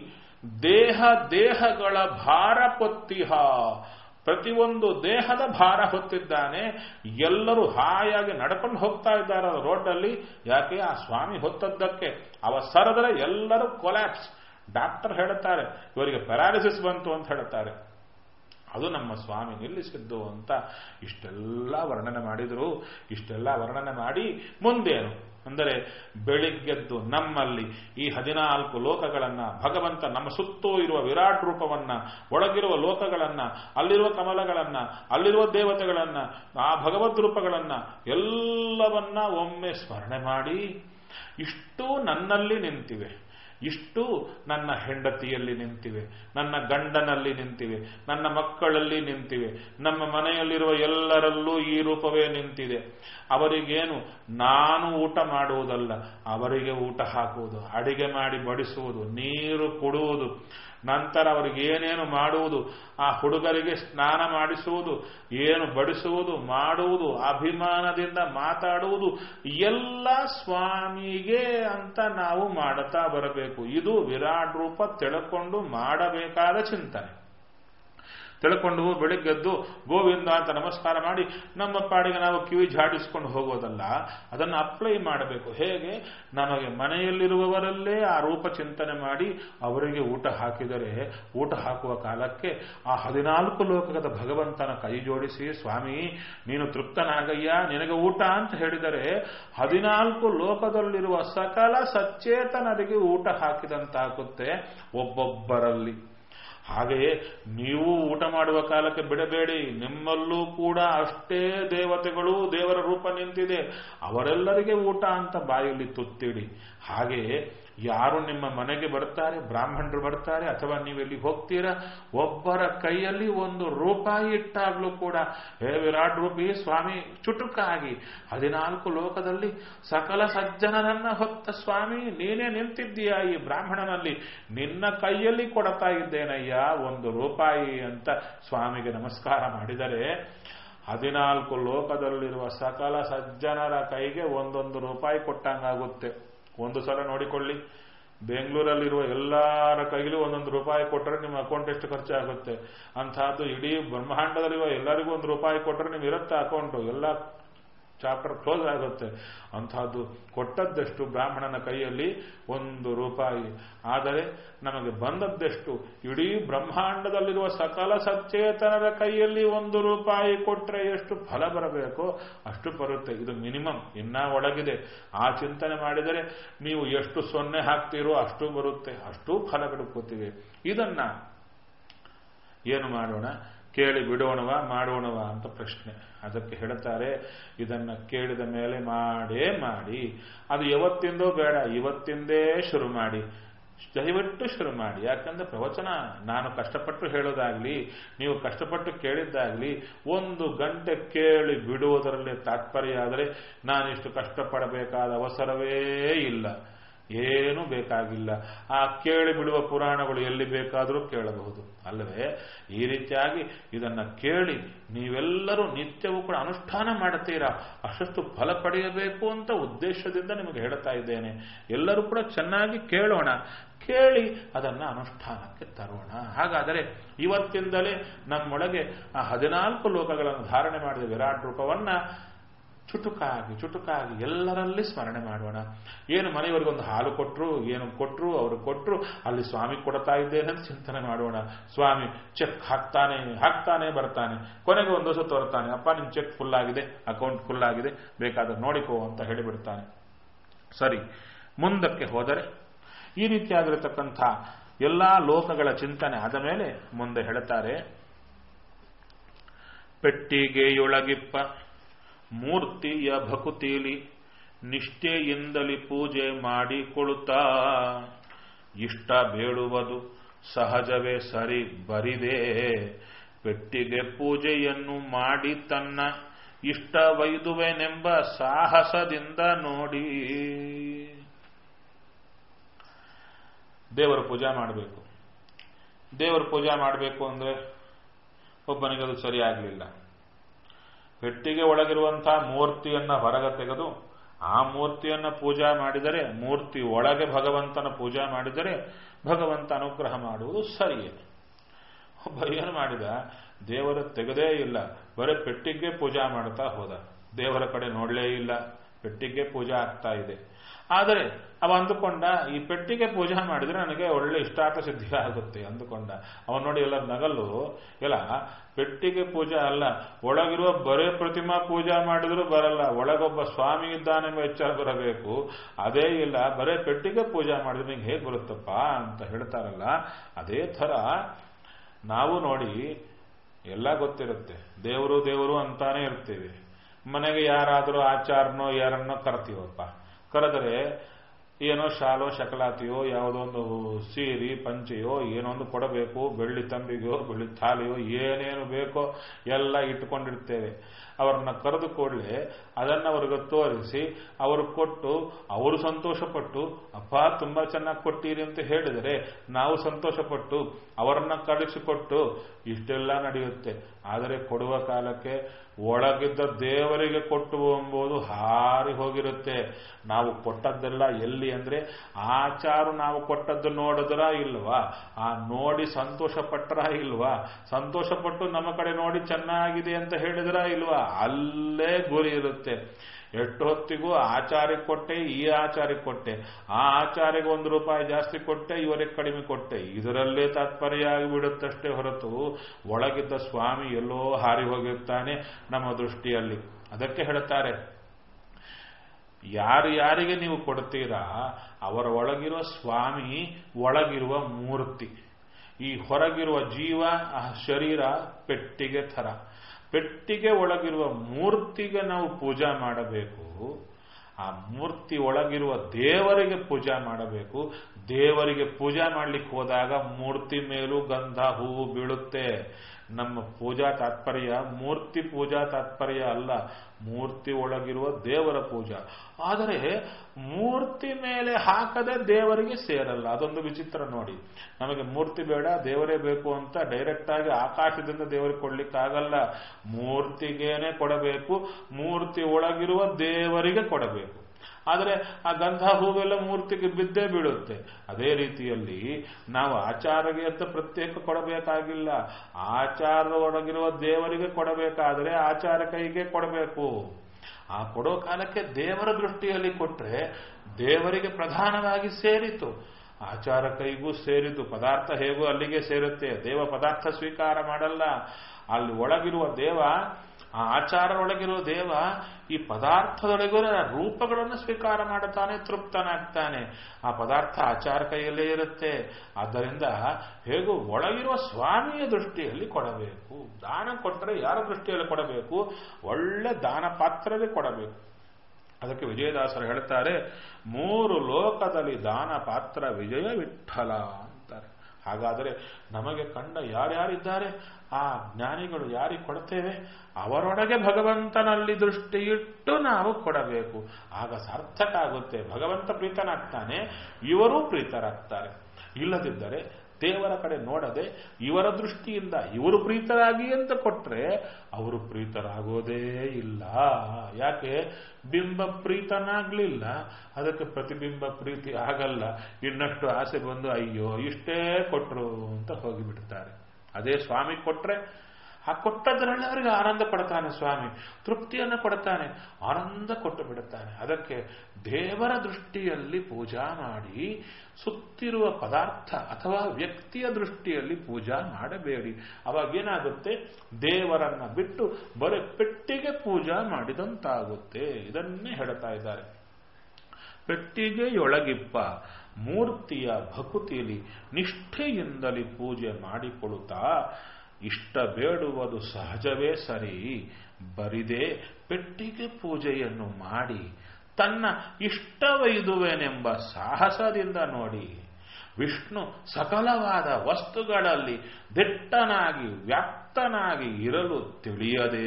[SPEAKER 1] ದೇಹಗಳ ಭಾರ ಪೊತ್ತಿಹ, ಪ್ರತಿಯೊಂದು ದೇಹದ ಭಾರ ಹೊತ್ತಿದ್ದಾನೆ. ಎಲ್ಲರೂ ಹಾಯಾಗಿ ನಡ್ಕೊಂಡು ಹೋಗ್ತಾ ಇದ್ದಾರೆ ರೋಡ್ನಲ್ಲಿ. ಯಾಕೆ? ಆ ಸ್ವಾಮಿ ಹೊತ್ತದ್ದಕ್ಕೆ. ಅವಸರದಲ್ಲಿ ಎಲ್ಲರೂ ಕೊಲ್ಯಾಪ್ಸ್. ಡಾಕ್ಟರ್ ಹೇಳುತ್ತಾರೆ ಇವರಿಗೆ ಪ್ಯಾರಾಲಿಸಿಸ್ ಬಂತು ಅಂತ ಹೇಳುತ್ತಾರೆ. ಅದು ನಮ್ಮ ಸ್ವಾಮಿ ನಿಲ್ಲಿಸಿದ್ದು ಅಂತ ಇಷ್ಟೆಲ್ಲ ವರ್ಣನೆ ಮಾಡಿದರು. ಇಷ್ಟೆಲ್ಲ ವರ್ಣನೆ ಮಾಡಿ ಮುಂದೇನು ಅಂದರೆ, ಬೆಳಿಗ್ಗೆದ್ದು ನಮ್ಮಲ್ಲಿ ಈ 14 ಲೋಕಗಳನ್ನ, ಭಗವಂತ ನಮ್ಮ ಸುತ್ತೂ ಇರುವ ವಿರಾಟ್ ರೂಪವನ್ನ, ಒಳಗಿರುವ ಲೋಕಗಳನ್ನ, ಅಲ್ಲಿರುವ ಕಮಲಗಳನ್ನ, ಅಲ್ಲಿರುವ ದೇವತೆಗಳನ್ನ, ಆ ಭಗವದ್ ರೂಪಗಳನ್ನ ಎಲ್ಲವನ್ನ ಒಮ್ಮೆ ಸ್ಮರಣೆ ಮಾಡಿ, ಇಷ್ಟು ನನ್ನಲ್ಲಿ ನಿಂತಿವೆ, ಇಷ್ಟು ನನ್ನ ಹೆಂಡತಿಯಲ್ಲಿ ನಿಂತಿವೆ, ನನ್ನ ಗಂಡನಲ್ಲಿ ನಿಂತಿವೆ, ನನ್ನ ಮಕ್ಕಳಲ್ಲಿ ನಿಂತಿವೆ, ನಮ್ಮ ಮನೆಯಲ್ಲಿರುವ ಎಲ್ಲರಲ್ಲೂ ಈ ರೂಪವೇ ನಿಂತಿದೆ. ಅವರಿಗೇನು ನಾನು ಊಟ ಮಾಡುವುದಲ್ಲ, ಅವರಿಗೆ ಊಟ ಹಾಕುವುದು, ಅಡಿಗೆ ಮಾಡಿ ಬಡಿಸುವುದು, ನೀರು ಕೊಡುವುದು, ನಂತರ ಅವರಿಗೆ ಏನೇನು ಮಾಡುವುದು, ಆ ಹುಡುಗರಿಗೆ ಸ್ನಾನ ಮಾಡಿಸುವುದು, ಏನು ಬಡಿಸುವುದು, ಮಾಡುವುದು, ಅಭಿಮಾನದಿಂದ ಮಾತಾಡುವುದು, ಎಲ್ಲ ಸ್ವಾಮಿಗೆ ಅಂತ ನಾವು ಮಾಡುತ್ತಾ ಬರಬೇಕು. ಇದು ವಿರಾಟ್ ರೂಪ ತಿಳ್ಕೊಂಡು ಮಾಡಬೇಕಾದ ಚಿಂತನೆ. ತಿಳ್ಕೊಂಡು ಬೆಳಿಗ್ಗೆದ್ದು ಗೋವಿಂದ ಅಂತ ನಮಸ್ಕಾರ ಮಾಡಿ ನಮ್ಮ ಪಾಡಿಗೆ ನಾವು ಕಿವಿ ಝಾಡಿಸ್ಕೊಂಡು ಹೋಗೋದಲ್ಲ, ಅದನ್ನು ಅಪ್ಲೈ ಮಾಡಬೇಕು. ಹೇಗೆ? ನಮಗೆ ಮನೆಯಲ್ಲಿರುವವರಲ್ಲೇ ಆ ರೂಪ ಚಿಂತನೆ ಮಾಡಿ ಅವರಿಗೆ ಊಟ ಹಾಕಿದರೆ, ಊಟ ಹಾಕುವ ಕಾಲಕ್ಕೆ ಆ 14 ಲೋಕದ ಭಗವಂತನ ಕೈ ಜೋಡಿಸಿ, ಸ್ವಾಮಿ ನೀನು ತೃಪ್ತನಾಗಯ್ಯ, ನಿನಗೆ ಊಟ ಅಂತ ಹೇಳಿದರೆ 14 ಲೋಕದಲ್ಲಿರುವ ಸಕಲ ಸಚೇತನರಿಗೆ ಊಟ ಹಾಕಿದಂತಾಗುತ್ತೆ ಒಬ್ಬೊಬ್ಬರಲ್ಲಿ. ಹಾಗೆಯೇ ನೀವು ಊಟ ಮಾಡುವ ಕಾಲಕ್ಕೆ ಬಿಡಬೇಡಿ, ನಿಮ್ಮಲ್ಲೂ ಕೂಡ ಅಷ್ಟೇ ದೇವತೆಗಳು, ದೇವರ ರೂಪ ನಿಂತಿದೆ, ಅವರೆಲ್ಲರಿಗೆ ಊಟ ಅಂತ ಬಾಯಲ್ಲಿ ತುತ್ತಿಡಿ. ಹಾಗೆಯೇ ಯಾರು ನಿಮ್ಮ ಮನೆಗೆ ಬರ್ತಾರೆ, ಬ್ರಾಹ್ಮಣರು ಬರ್ತಾರೆ ಅಥವಾ ನೀವೆಲ್ಲಿ ಹೋಗ್ತೀರಾ, ಒಬ್ಬರ ಕೈಯಲ್ಲಿ 1 ರೂಪಾಯಿ ಇಟ್ಟಾಗ್ಲೂ ಕೂಡ ಹೇ ವಿರಾಟ್ ರೂಪಿ ಸ್ವಾಮಿ ಚುಟುಕಾಗಿ 14 ಲೋಕದಲ್ಲಿ ಸಕಲ ಸಜ್ಜನರನ್ನ ಹೊತ್ತ ಸ್ವಾಮಿ ನೀನೇ ನಿಂತಿದ್ದೀಯಾ ಈ ಬ್ರಾಹ್ಮಣನಲ್ಲಿ, ನಿನ್ನ ಕೈಯಲ್ಲಿ ಕೊಡ್ತಾ ಇದ್ದೇನಯ್ಯ 1 ರೂಪಾಯಿ ಅಂತ ಸ್ವಾಮಿಗೆ ನಮಸ್ಕಾರ ಮಾಡಿದರೆ 14 ಲೋಕದಲ್ಲಿರುವ ಸಕಲ ಸಜ್ಜನರ ಕೈಗೆ 1 ರೂಪಾಯಿ ಕೊಟ್ಟಂಗಾಗುತ್ತೆ. ಒಂದು ಸಲ ನೋಡಿಕೊಳ್ಳಿ, ಬೆಂಗಳೂರಲ್ಲಿರುವ ಎಲ್ಲರ ಕೈಗೂ 1 ರೂಪಾಯಿ ಕೊಟ್ಟರೆ ನಿಮ್ಮ ಅಕೌಂಟ್ ಎಷ್ಟು ಖರ್ಚಾಗುತ್ತೆ. ಅಂತಹದ್ದು ಇಡೀ ಬ್ರಹ್ಮಾಂಡದಲ್ಲಿರುವ ಎಲ್ಲರಿಗೂ 1 ರೂಪಾಯಿ ಕೊಟ್ಟರೆ ನಿಮ್ಗೆ ಇರುತ್ತೆ ಅಕೌಂಟು, ಎಲ್ಲ ಚಾಪ್ಟರ್ ಕ್ಲೋಸ್ ಆಗುತ್ತೆ. ಅಂತಹದ್ದು ಕೊಟ್ಟದ್ದೆಷ್ಟು ಬ್ರಾಹ್ಮಣನ ಕೈಯಲ್ಲಿ 1 ರೂಪಾಯಿ. ಆದರೆ ನಮಗೆ ಬಂದದ್ದೆಷ್ಟು, ಇಡೀ ಬ್ರಹ್ಮಾಂಡದಲ್ಲಿರುವ ಸಕಲ ಸಚೇತನರ ಕೈಯಲ್ಲಿ 1 ರೂಪಾಯಿ ಕೊಟ್ಟರೆ ಎಷ್ಟು ಫಲ ಬರಬೇಕೋ ಅಷ್ಟು ಬರುತ್ತೆ. ಇದು ಮಿನಿಮಮ್. ಇನ್ನ ಒಳಗಿದೆ. ಆ ಚಿಂತನೆ ಮಾಡಿದರೆ ನೀವು ಎಷ್ಟು 0 ಹಾಕ್ತೀರೋ ಅಷ್ಟು ಬರುತ್ತೆ, ಅಷ್ಟು ಫಲಗಳು ಕೂತಿವೆ. ಇದನ್ನ ಏನು ಮಾಡೋಣ, ಕೇಳಿ ಬಿಡೋಣವಾ ಮಾಡೋಣವ ಅಂತ ಪ್ರಶ್ನೆ. ಅದಕ್ಕೆ ಹೇಳ್ತಾರೆ, ಇದನ್ನ ಕೇಳಿದ ಮೇಲೆ ಮಾಡೇ ಮಾಡಿ. ಅದು ಯಾವತ್ತಿಂದೋ ಬೇಡ, ಇವತ್ತಿಂದೇ ಶುರು ಮಾಡಿ, ದಯವಿಟ್ಟು ಶುರು ಮಾಡಿ. ಯಾಕಂದ್ರೆ ಪ್ರವಚನ ನಾನು ಕಷ್ಟಪಟ್ಟು ಹೇಳೋದಾಗ್ಲಿ, ನೀವು ಕಷ್ಟಪಟ್ಟು ಕೇಳಿದ್ದಾಗ್ಲಿ, 1 ಗಂಟೆ ಕೇಳಿ ಬಿಡುವುದರಲ್ಲಿ ತಾತ್ಪರ್ಯ ಆದರೆ ನಾನಿಷ್ಟು ಕಷ್ಟಪಡಬೇಕಾದ ಅವಸರವೇ ಇಲ್ಲ, ಏನೂ ಬೇಕಾಗಿಲ್ಲ. ಆ ಕೇಳಿ ಬಿಡುವ ಪುರಾಣಗಳು ಎಲ್ಲಿ ಬೇಕಾದರೂ ಕೇಳಬಹುದು ಅಲ್ಲವೇ. ಈ ರೀತಿಯಾಗಿ ಇದನ್ನ ಕೇಳಿ ನೀವೆಲ್ಲರೂ ನಿತ್ಯವೂ ಕೂಡ ಅನುಷ್ಠಾನ ಮಾಡುತ್ತೀರಾ, ಅಷ್ಟು ಫಲ ಪಡೆಯಬೇಕು ಅಂತ ಉದ್ದೇಶದಿಂದ ನಿಮಗೆ ಹೇಳ್ತಾ ಇದ್ದೇನೆ. ಎಲ್ಲರೂ ಕೂಡ ಚೆನ್ನಾಗಿ ಕೇಳೋಣ, ಕೇಳಿ ಅದನ್ನ ಅನುಷ್ಠಾನಕ್ಕೆ ತರೋಣ. ಹಾಗಾದರೆ ಇವತ್ತಿಂದಲೇ ನಮ್ಮೊಳಗೆ ಆ 14 ಲೋಕಗಳನ್ನು ಧಾರಣೆ ಮಾಡಿದ ವಿರಾಟ್ ರೂಪವನ್ನ ಚುಟುಕಾಗಿ ಎಲ್ಲರಲ್ಲಿ ಸ್ಮರಣೆ ಮಾಡೋಣ. ಏನು ಮನೆಯವರಿಗೊಂದು ಹಾಲು ಕೊಟ್ಟರು, ಏನು ಕೊಟ್ಟರು, ಅವರು ಕೊಟ್ಟರು, ಅಲ್ಲಿ ಸ್ವಾಮಿ ಕೊಡ್ತಾ ಇದ್ದೇನೆ ಅಂತ ಚಿಂತನೆ ಮಾಡೋಣ. ಸ್ವಾಮಿ ಚೆಕ್ ಹಾಕ್ತಾನೆ ಬರ್ತಾನೆ, ಕೊನೆಗೆ ಒಂದು ದಿವಸ ತೋರ್ತಾನೆ, ಅಪ್ಪ ನಿಮ್ ಚೆಕ್ ಫುಲ್ ಆಗಿದೆ, ಅಕೌಂಟ್ ಫುಲ್ ಆಗಿದೆ, ಬೇಕಾದ್ರೆ ನೋಡಿಕೋ ಅಂತ ಹೇಳಿಬಿಡ್ತಾನೆ. ಸರಿ, ಮುಂದಕ್ಕೆ ಹೋದರೆ ಈ ರೀತಿಯಾಗಿರತಕ್ಕಂಥ ಎಲ್ಲಾ ಲೋಕಗಳ ಚಿಂತನೆ ಆದ ಮೇಲೆ ಮುಂದೆ ಹೇಳ್ತಾರೆ, ಪೆಟ್ಟಿಗೆಯೊಳಗಿಪ್ಪ ಮೂರ್ತಿಯ ಭಕುತಿಲಿ ನಿಷ್ಠೆಯಿಂದಲಿ ಪೂಜೆ ಮಾಡಿಕೊಳ್ಳುತ್ತಾ ಇಷ್ಟ ಬೇಡುವುದು ಸಹಜವೇ ಸರಿ ಬರಿದೆ. ಪೆಟ್ಟಿಗೆ ಪೂಜೆಯನ್ನು ಮಾಡಿ ತನ್ನ ಇಷ್ಟವೈದುವೆನೆಂಬ ಸಾಹಸದಿಂದ ನೋಡಿ. ದೇವರ ಪೂಜೆ ಮಾಡಬೇಕು. ದೇವರ ಪೂಜೆ ಮಾಡಬೇಕು ಅಂದ್ರೆ ಒಬ್ಬನಿಗೆ ಅದು ಸರಿಯಾಗಲಿಲ್ಲ. ಪೆಟ್ಟಿಗೆ ಒಳಗಿರುವಂತಹ ಮೂರ್ತಿಯನ್ನ ಹೊರಗೆ ತೆಗೆದು ಆ ಮೂರ್ತಿಯನ್ನ ಪೂಜಾ ಮಾಡಿದರೆ, ಮೂರ್ತಿ ಒಳಗೆ ಭಗವಂತನ ಪೂಜಾ ಮಾಡಿದರೆ ಭಗವಂತ ಅನುಗ್ರಹ ಮಾಡುವುದು ಸರಿಯೇ. ಒಬ್ಬ ಏನು ಮಾಡಿದ, ದೇವರ ತೆಗೆದೇ ಇಲ್ಲ, ಬರೀ ಪೆಟ್ಟಿಗೆ ಪೂಜಾ ಮಾಡ್ತಾ ಹೋದ. ದೇವರ ಕಡೆ ನೋಡಲೇ ಇಲ್ಲ, ಪೆಟ್ಟಿಗೆ ಪೂಜಾ ಆಗ್ತಾ ಇದೆ. ಆದರೆ ಅವ ಅಂದುಕೊಂಡ, ಈ ಪೆಟ್ಟಿಗೆ ಪೂಜಾ ಮಾಡಿದ್ರೆ ನನಗೆ ಒಳ್ಳೆ ಇಷ್ಟಾರ್ಥ ಸಿದ್ಧಿ ಆಗುತ್ತೆ ಅಂದುಕೊಂಡ. ಅವನು ನೋಡಿ ಎಲ್ಲ ನಗಲು, ಇಲ್ಲ ಪೆಟ್ಟಿಗೆ ಪೂಜಾ ಅಲ್ಲ, ಒಳಗಿರುವ ಬರೇ ಪ್ರತಿಮಾ ಪೂಜಾ ಮಾಡಿದ್ರು ಬರಲ್ಲ, ಒಳಗೊಬ್ಬ ಸ್ವಾಮಿ ಇದ್ದಾನೆಂಬ ಎಚ್ಚರ ಬರಬೇಕು. ಅದೇ ಇಲ್ಲ, ಬರೇ ಪೆಟ್ಟಿಗೆ ಪೂಜಾ ಮಾಡಿದ್ರೆ ನಿಂಗೆ ಹೇಗೆ ಬರುತ್ತಪ್ಪ ಅಂತ ಹೇಳ್ತಾರಲ್ಲ. ಅದೇ ಥರ ನಾವು ನೋಡಿ ಎಲ್ಲ ಗೊತ್ತಿರುತ್ತೆ, ದೇವರು ದೇವರು ಅಂತಾನೆ ಇರ್ತೀವಿ. ಮನೆಗೆ ಯಾರಾದರೂ ಆಚಾರನೋ ಯಾರನ್ನೋ ಕರ್ತೀವಪ್ಪ, ಕರೆದರೆ ಏನೋ ಶಾಲೋ ಶಕಲಾತಿಯೋ ಯಾವುದೋ ಒಂದು ಸೀರೆ ಪಂಚೆಯೋ ಏನೊಂದು ಕೊಡಬೇಕು, ಬೆಳ್ಳಿ ತಂಬಿಗೆಯೋ ಬೆಳ್ಳಿ ಥಾಲಿಯೋ ಏನೇನು ಬೇಕೋ ಎಲ್ಲ ಇಟ್ಟುಕೊಂಡಿರ್ತೇವೆ. ಅವರನ್ನ ಕರೆದು ಕೂಡಲೇ ಅದನ್ನು ಅವ್ರಿಗೆ ತೋರಿಸಿ ಅವರು ಕೊಟ್ಟು ಅವರು ಸಂತೋಷಪಟ್ಟು, ಅಪ್ಪ ತುಂಬಾ ಚೆನ್ನಾಗಿ ಕೊಟ್ಟಿರಿ ಅಂತ ಹೇಳಿದರೆ ನಾವು ಸಂತೋಷಪಟ್ಟು ಅವರನ್ನ ಕಳಿಸಿಕೊಟ್ಟು ಇಷ್ಟೆಲ್ಲ ನಡೆಯುತ್ತೆ. ಆದರೆ ಕೊಡುವ ಕಾಲಕ್ಕೆ ಒಳಗಿದ್ದ ದೇವರಿಗೆ ಕೊಟ್ಟು ಎಂಬುದು ಹಾರಿ ಹೋಗಿರುತ್ತೆ. ನಾವು ಕೊಟ್ಟದ್ದೆಲ್ಲ ಎಲ್ಲಿ ಅಂದ್ರೆ ಆಚಾರ ನಾವು ಕೊಟ್ಟದ್ದು ನೋಡಿದ್ರ ಇಲ್ವಾ, ಆ ನೋಡಿ ಸಂತೋಷ ಪಟ್ರ ಇಲ್ವಾ, ಸಂತೋಷಪಟ್ಟು ನಮ್ಮ ಕಡೆ ನೋಡಿ ಚೆನ್ನಾಗಿದೆ ಅಂತ ಹೇಳಿದ್ರ ಇಲ್ವಾ, ಅಲ್ಲೇ ಗುರಿ ಇರುತ್ತೆ. ಎಷ್ಟು ಹೊತ್ತಿಗೂ ಆಚಾರ್ಯಕ್ಕೆ ಕೊಟ್ಟೆ, ಈ ಆಚಾರ್ಯಕ್ಕೆ ಕೊಟ್ಟೆ, ಆ ಆಚಾರ್ಯಗೆ 1 ರೂಪಾಯಿ ಜಾಸ್ತಿ ಕೊಟ್ಟೆ, ಇವರಿಗೆ ಕಡಿಮೆ ಕೊಟ್ಟೆ, ಇದರಲ್ಲೇ ತಾತ್ಪರ್ಯ ಆಗಿಬಿಡುತ್ತಷ್ಟೇ ಹೊರತು ಒಳಗಿದ್ದ ಸ್ವಾಮಿ ಎಲ್ಲೋ ಹಾರಿ ಹೋಗಿರ್ತಾನೆ ನಮ್ಮ ದೃಷ್ಟಿಯಲ್ಲಿ. ಅದಕ್ಕೆ ಹೇಳ್ತಾರೆ, ಯಾರಿಗೆ ನೀವು ಕೊಡ್ತೀರಾ ಅವರ ಒಳಗಿರುವ ಸ್ವಾಮಿ ಒಳಗಿರುವ ಮೂರ್ತಿ. ಈ ಹೊರಗಿರುವ ಜೀವ ಆ ಶರೀರ ಪೆಟ್ಟಿಗೆ ಥರ. ಪೆಟ್ಟಿಗೆ ಒಳಗಿರುವ ಮೂರ್ತಿಗೆ ನಾವು ಪೂಜಾ ಮಾಡಬೇಕು. ಆ ಮೂರ್ತಿ ಒಳಗಿರುವ ದೇವರಿಗೆ ಪೂಜಾ ಮಾಡಬೇಕು. ದೇವರಿಗೆ ಪೂಜಾ ಮಾಡ್ಲಿಕ್ಕೆ ಹೋದಾಗ ಮೂರ್ತಿ ಮೇಲೂ ಗಂಧ ಹೂವು ಬೀಳುತ್ತೆ. ನಮ್ಮ ಪೂಜಾ ತಾತ್ಪರ್ಯ ಮೂರ್ತಿ ಪೂಜಾ ತಾತ್ಪರ್ಯ ಅಲ್ಲ, ಮೂರ್ತಿ ಒಳಗಿರುವ ದೇವರ ಪೂಜಾ. ಆದರೆ ಮೂರ್ತಿ ಮೇಲೆ ಹಾಕದೆ ದೇವರಿಗೆ ಸೇರಲ್ಲ. ಅದೊಂದು ವಿಚಿತ್ರ ನೋಡಿ. ನಮಗೆ ಮೂರ್ತಿ ಬೇಡ, ದೇವರೇ ಬೇಕು ಅಂತ ಡೈರೆಕ್ಟ್ ಆಗಿ ಆಕಾಶದಿಂದ ದೇವರಿಗೆ ಕೊಡ್ಲಿಕ್ಕಾಗಲ್ಲ. ಮೂರ್ತಿಗೇನೆ ಕೊಡಬೇಕು, ಮೂರ್ತಿ ಒಳಗಿರುವ ದೇವರಿಗೆ ಕೊಡಬೇಕು. ಆದರೆ ಆ ಗಂಧ ಹೂವೆಲ್ಲ ಮೂರ್ತಿಗೆ ಬಿದ್ದೇ ಬೀಳುತ್ತೆ. ಅದೇ ರೀತಿಯಲ್ಲಿ ನಾವು ಆಚಾರಗೆ ಅಂತ ಪ್ರತ್ಯೇಕ ಕೊಡಬೇಕಾಗಿಲ್ಲ. ಆಚಾರದ ಒಳಗಿರುವ ದೇವರಿಗೆ ಕೊಡಬೇಕಾದರೆ ಆಚಾರ ಕೈಗೆ ಕೊಡಬೇಕು. ಆ ಕೊಡೋ ಕಾಲಕ್ಕೆ ದೇವರ ದೃಷ್ಟಿಯಲ್ಲಿ ಕೊಟ್ರೆ ದೇವರಿಗೆ ಪ್ರಧಾನವಾಗಿ ಸೇರಿತು, ಆಚಾರ ಕೈಗೂ ಸೇರಿತು. ಪದಾರ್ಥ ಹೇಗೂ ಅಲ್ಲಿಗೆ ಸೇರುತ್ತೆ. ದೇವ ಪದಾರ್ಥ ಸ್ವೀಕಾರ ಮಾಡಲ್ಲ. ಅಲ್ಲಿ ಒಳಗಿರುವ ದೇವ, ಆ ಆಚಾರದೊಳಗಿರುವ ದೇವ ಈ ಪದಾರ್ಥದೊಳಗಿರೋ ರೂಪಗಳನ್ನು ಸ್ವೀಕಾರ ಮಾಡುತ್ತಾನೆ, ತೃಪ್ತನಾಗ್ತಾನೆ. ಆ ಪದಾರ್ಥ ಆಚಾರ ಕೈಯಲ್ಲೇ ಇರುತ್ತೆ. ಆದ್ದರಿಂದ ಹೇಗೂ ಒಳಗಿರುವ ಸ್ವಾಮಿಯ ದೃಷ್ಟಿಯಲ್ಲಿ ಕೊಡಬೇಕು. ದಾನ ಕೊಟ್ಟರೆ ಯಾರ ದೃಷ್ಟಿಯಲ್ಲಿ ಕೊಡಬೇಕು? ಒಳ್ಳೆ ದಾನ ಪಾತ್ರವೇ ಕೊಡಬೇಕು. ಅದಕ್ಕೆ ವಿಜಯದಾಸರು ಹೇಳ್ತಾರೆ, 3 ಲೋಕದಲ್ಲಿ ದಾನ ಪಾತ್ರ ವಿಜಯ ವಿಠಲ ಅಂತಾರೆ. ಹಾಗಾದರೆ ನಮಗೆ ಕಂಡ ಯಾರ್ಯಾರಿದ್ದಾರೆ ಆ ಜ್ಞಾನಿಗಳು ಯಾರಿಗೆ ಕೊಡ್ತೇವೆ ಅವರೊಳಗೆ ಭಗವಂತನಲ್ಲಿ ದೃಷ್ಟಿ ಇಟ್ಟು ನಾವು ಕೊಡಬೇಕು. ಆಗ ಸಾರ್ಥಕ ಆಗುತ್ತೆ. ಭಗವಂತ ಪ್ರೀತನಾಗ್ತಾನೆ, ಇವರೂ ಪ್ರೀತರಾಗ್ತಾರೆ. ಇಲ್ಲದಿದ್ದರೆ ದೇವರ ಕಡೆ ನೋಡದೆ ಇವರ ದೃಷ್ಟಿಯಿಂದ ಇವರು ಪ್ರೀತರಾಗಿ ಅಂತ ಕೊಟ್ರೆ ಅವರು ಪ್ರೀತರಾಗೋದೇ ಇಲ್ಲ. ಯಾಕೆ? ಬಿಂಬ ಪ್ರೀತನಾಗ್ಲಿಲ್ಲ, ಅದಕ್ಕೆ ಪ್ರತಿಬಿಂಬ ಪ್ರೀತಿ ಆಗಲ್ಲ. ಇನ್ನಷ್ಟು ಆಸೆ ಬಂದು ಅಯ್ಯೋ ಇಷ್ಟೇ ಕೊಟ್ರು ಅಂತ ಹೋಗಿಬಿಡ್ತಾರೆ. ಅದೇ ಸ್ವಾಮಿ ಕೊಟ್ರೆ ಆ ಕೊಟ್ಟದ್ರಲ್ಲಿ ಅವರಿಗೆ ಆನಂದ ಕೊಡ್ತಾನೆ ಸ್ವಾಮಿ, ತೃಪ್ತಿಯನ್ನು ಕೊಡ್ತಾನೆ, ಆನಂದ ಕೊಟ್ಟು ಬಿಡುತ್ತಾನೆ. ಅದಕ್ಕೆ ದೇವರ ದೃಷ್ಟಿಯಲ್ಲಿ ಪೂಜಾ ಮಾಡಿ, ಸುತ್ತಿರುವ ಪದಾರ್ಥ ಅಥವಾ ವ್ಯಕ್ತಿಯ ದೃಷ್ಟಿಯಲ್ಲಿ ಪೂಜಾ ಮಾಡಬೇಡಿ. ಅವಾಗೇನಾಗುತ್ತೆ? ದೇವರನ್ನ ಬಿಟ್ಟು ಬರೀ ಪೆಟ್ಟಿಗೆ ಪೂಜಾ ಮಾಡಿದಂತಾಗುತ್ತೆ. ಇದನ್ನೇ ಹೇಳ್ತಾ ಇದ್ದಾರೆ. ಪೆಟ್ಟಿಗೆಯೊಳಗಿಪ್ಪ ಮೂರ್ತಿಯ ಭಕುತಿಲಿ ನಿಷ್ಠೆಯಿಂದಲೇ ಪೂಜೆ ಮಾಡಿಕೊಳ್ಳುತ್ತಾ ಇಷ್ಟ ಬೇಡುವುದು ಸಹಜವೇ ಸರಿ, ಬರಿದೆ ಪೆಟ್ಟಿಗೆ ಪೂಜೆಯನ್ನು ಮಾಡಿ ತನ್ನ ಇಷ್ಟವೈದುವೆನೆಂಬ ಸಾಹಸದಿಂದ ನೋಡಿ. ವಿಷ್ಣು ಸಕಲವಾದ ವಸ್ತುಗಳಲ್ಲಿ ದಿಟ್ಟನಾಗಿ ವ್ಯಾಪ್ತನಾಗಿ ಇರಲು ತಿಳಿಯದೆ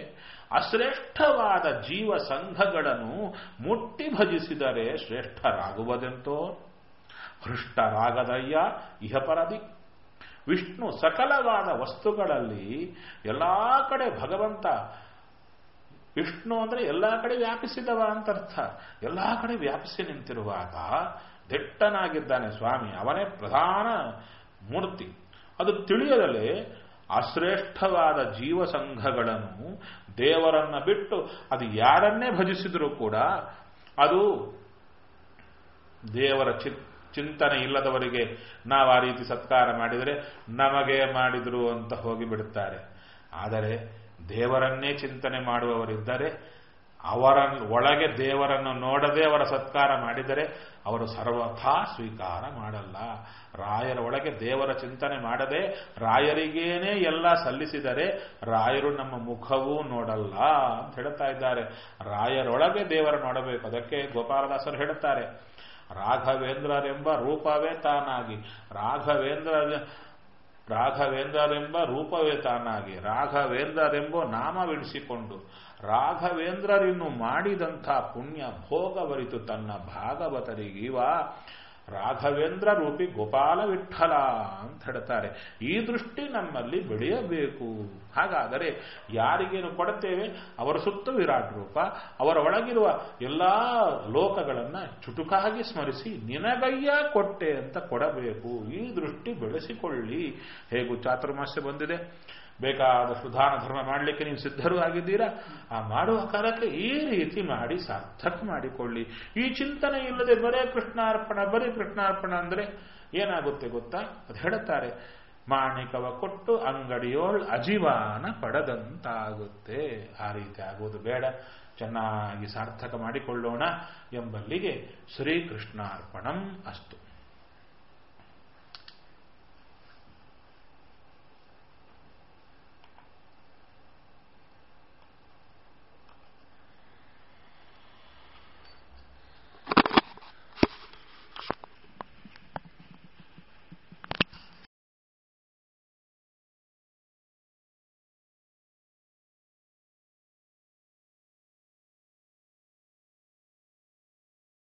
[SPEAKER 1] ಅಶ್ರೇಷ್ಠವಾದ ಜೀವ ಸಂಘಗಳನ್ನು ಮುಟ್ಟಿ ಭಜಿಸಿದರೆ ಶ್ರೇಷ್ಠರಾಗುವುದೆಂತೋ? ಹೃಷ್ಟರಾಗದಯ್ಯ ಇಹಪರದಿ. ವಿಷ್ಣು ಸಕಲವಾದ ವಸ್ತುಗಳಲ್ಲಿ ಎಲ್ಲಾ ಕಡೆ ಭಗವಂತ, ವಿಷ್ಣು ಅಂದ್ರೆ ಎಲ್ಲಾ ಕಡೆ ವ್ಯಾಪಿಸಿದವ ಅಂತ ಅರ್ಥ. ಎಲ್ಲಾ ಕಡೆ ವ್ಯಾಪಿಸಿ ನಿಂತಿರುವಾಗ ದಿಟ್ಟನಾಗಿದ್ದಾನೆ ಸ್ವಾಮಿ, ಅವನೇ ಪ್ರಧಾನ ಮೂರ್ತಿ. ಅದು ತಿಳಿಯದಲೇ ಅಶ್ರೇಷ್ಠವಾದ ಜೀವ ಸಂಘಗಳನ್ನು ದೇವರನ್ನ ಬಿಟ್ಟು ಅದು ಯಾರನ್ನೇ ಭಜಿಸಿದರೂ ಕೂಡ ಅದು ದೇವರ ಚಿಂತನೆ ಇಲ್ಲದವರಿಗೆ ನಾವು ಆ ರೀತಿ ಸತ್ಕಾರ ಮಾಡಿದರೆ ನಮಗೆ ಮಾಡಿದ್ರು ಅಂತ ಹೋಗಿಬಿಡುತ್ತಾರೆ. ಆದರೆ ದೇವರನ್ನೇ ಚಿಂತನೆ ಮಾಡುವವರಿದ್ದರೆ ಅವರ ಒಳಗೆ ದೇವರನ್ನು ನೋಡದೆ ಅವರ ಸತ್ಕಾರ ಮಾಡಿದರೆ ಅವರು ಸರ್ವಥಾ ಸ್ವೀಕಾರ ಮಾಡಲ್ಲ. ರಾಯರ ಒಳಗೆ ದೇವರ ಚಿಂತನೆ ಮಾಡದೆ ರಾಯರಿಗೇನೆ ಎಲ್ಲ ಸಲ್ಲಿಸಿದರೆ ರಾಯರು ನಮ್ಮ ಮುಖವೂ ನೋಡಲ್ಲ ಅಂತ ಹೇಳ್ತಾ ಇದ್ದಾರೆ. ರಾಯರೊಳಗೆ ದೇವರ ನೋಡಬೇಕು. ಅದಕ್ಕೆ ಗೋಪಾಲದಾಸರು ಹೇಳುತ್ತಾರೆ, ರಾಘವೇಂದ್ರರೆಂಬ ರೂಪವೇ ತಾನಾಗಿ, ರಾಘವೇಂದ್ರರೆಂಬ ರೂಪವೇ ತಾನಾಗಿ, ರಾಘವೇಂದ್ರರೆಂಬ ನಾಮವೆಣಿಸಿಕೊಂಡು ರಾಘವೇಂದ್ರರಿನ್ನು ಮಾಡಿದಂಥ ಪುಣ್ಯ ಭೋಗವರಿತು ತನ್ನ ಭಾಗವತರಿಗೀವ ರಾಘವೇಂದ್ರ ರೂಪಿ ಗೋಪಾಲ ವಿಠಲ ಅಂತ ಹೇಳ್ತಾರೆ. ಈ ದೃಷ್ಟಿ ನಮ್ಮಲ್ಲಿ ಬೆಳೆಯಬೇಕು. ಹಾಗಾದರೆ ಯಾರಿಗೇನು ಕೊಡುತ್ತೇವೆ ಅವರ ಸುತ್ತ ವಿರಾಟ್ ರೂಪ, ಅವರ ಒಳಗಿರುವ ಎಲ್ಲಾ ಲೋಕಗಳನ್ನ ಚುಟುಕಾಗಿ ಸ್ಮರಿಸಿ ನಿನಗಯ್ಯ ಕೊಟ್ಟೆ ಅಂತ ಕೊಡಬೇಕು. ಈ ದೃಷ್ಟಿ ಬೆಳೆಸಿಕೊಳ್ಳಿ. ಹೇಗೂ ಚಾತುರ್ಮಾಸ್ಯ ಬಂದಿದೆ, ಬೇಕಾದಷ್ಟು ದಾನ ಧರ್ಮ ಮಾಡಲಿಕ್ಕೆ ನೀವು ಸಿದ್ಧರು ಆಗಿದ್ದೀರಾ. ಆ ಮಾಡುವ ಕಾಲಕ್ಕೆ ಈ ರೀತಿ ಮಾಡಿ ಸಾರ್ಥಕ ಮಾಡಿಕೊಳ್ಳಿ. ಈ ಚಿಂತನೆ ಇಲ್ಲದೆ ಬರೇ ಕೃಷ್ಣಾರ್ಪಣ ಅಂದ್ರೆ ಏನಾಗುತ್ತೆ ಗೊತ್ತಾ? ಅದು ಹೇಳುತ್ತಾರೆ, ಮಾಣಿಕವ ಕೊಟ್ಟು ಅಂಗಡಿಯೋಳ್ ಅಜೀವಾನ ಪಡೆದಂತಾಗುತ್ತೆ. ಆ ರೀತಿ ಆಗುವುದು ಬೇಡ. ಚೆನ್ನಾಗಿ ಸಾರ್ಥಕ ಮಾಡಿಕೊಳ್ಳೋಣ ಎಂಬಲ್ಲಿಗೆ ಶ್ರೀಕೃಷ್ಣಾರ್ಪಣಂ ಅಸ್ತು.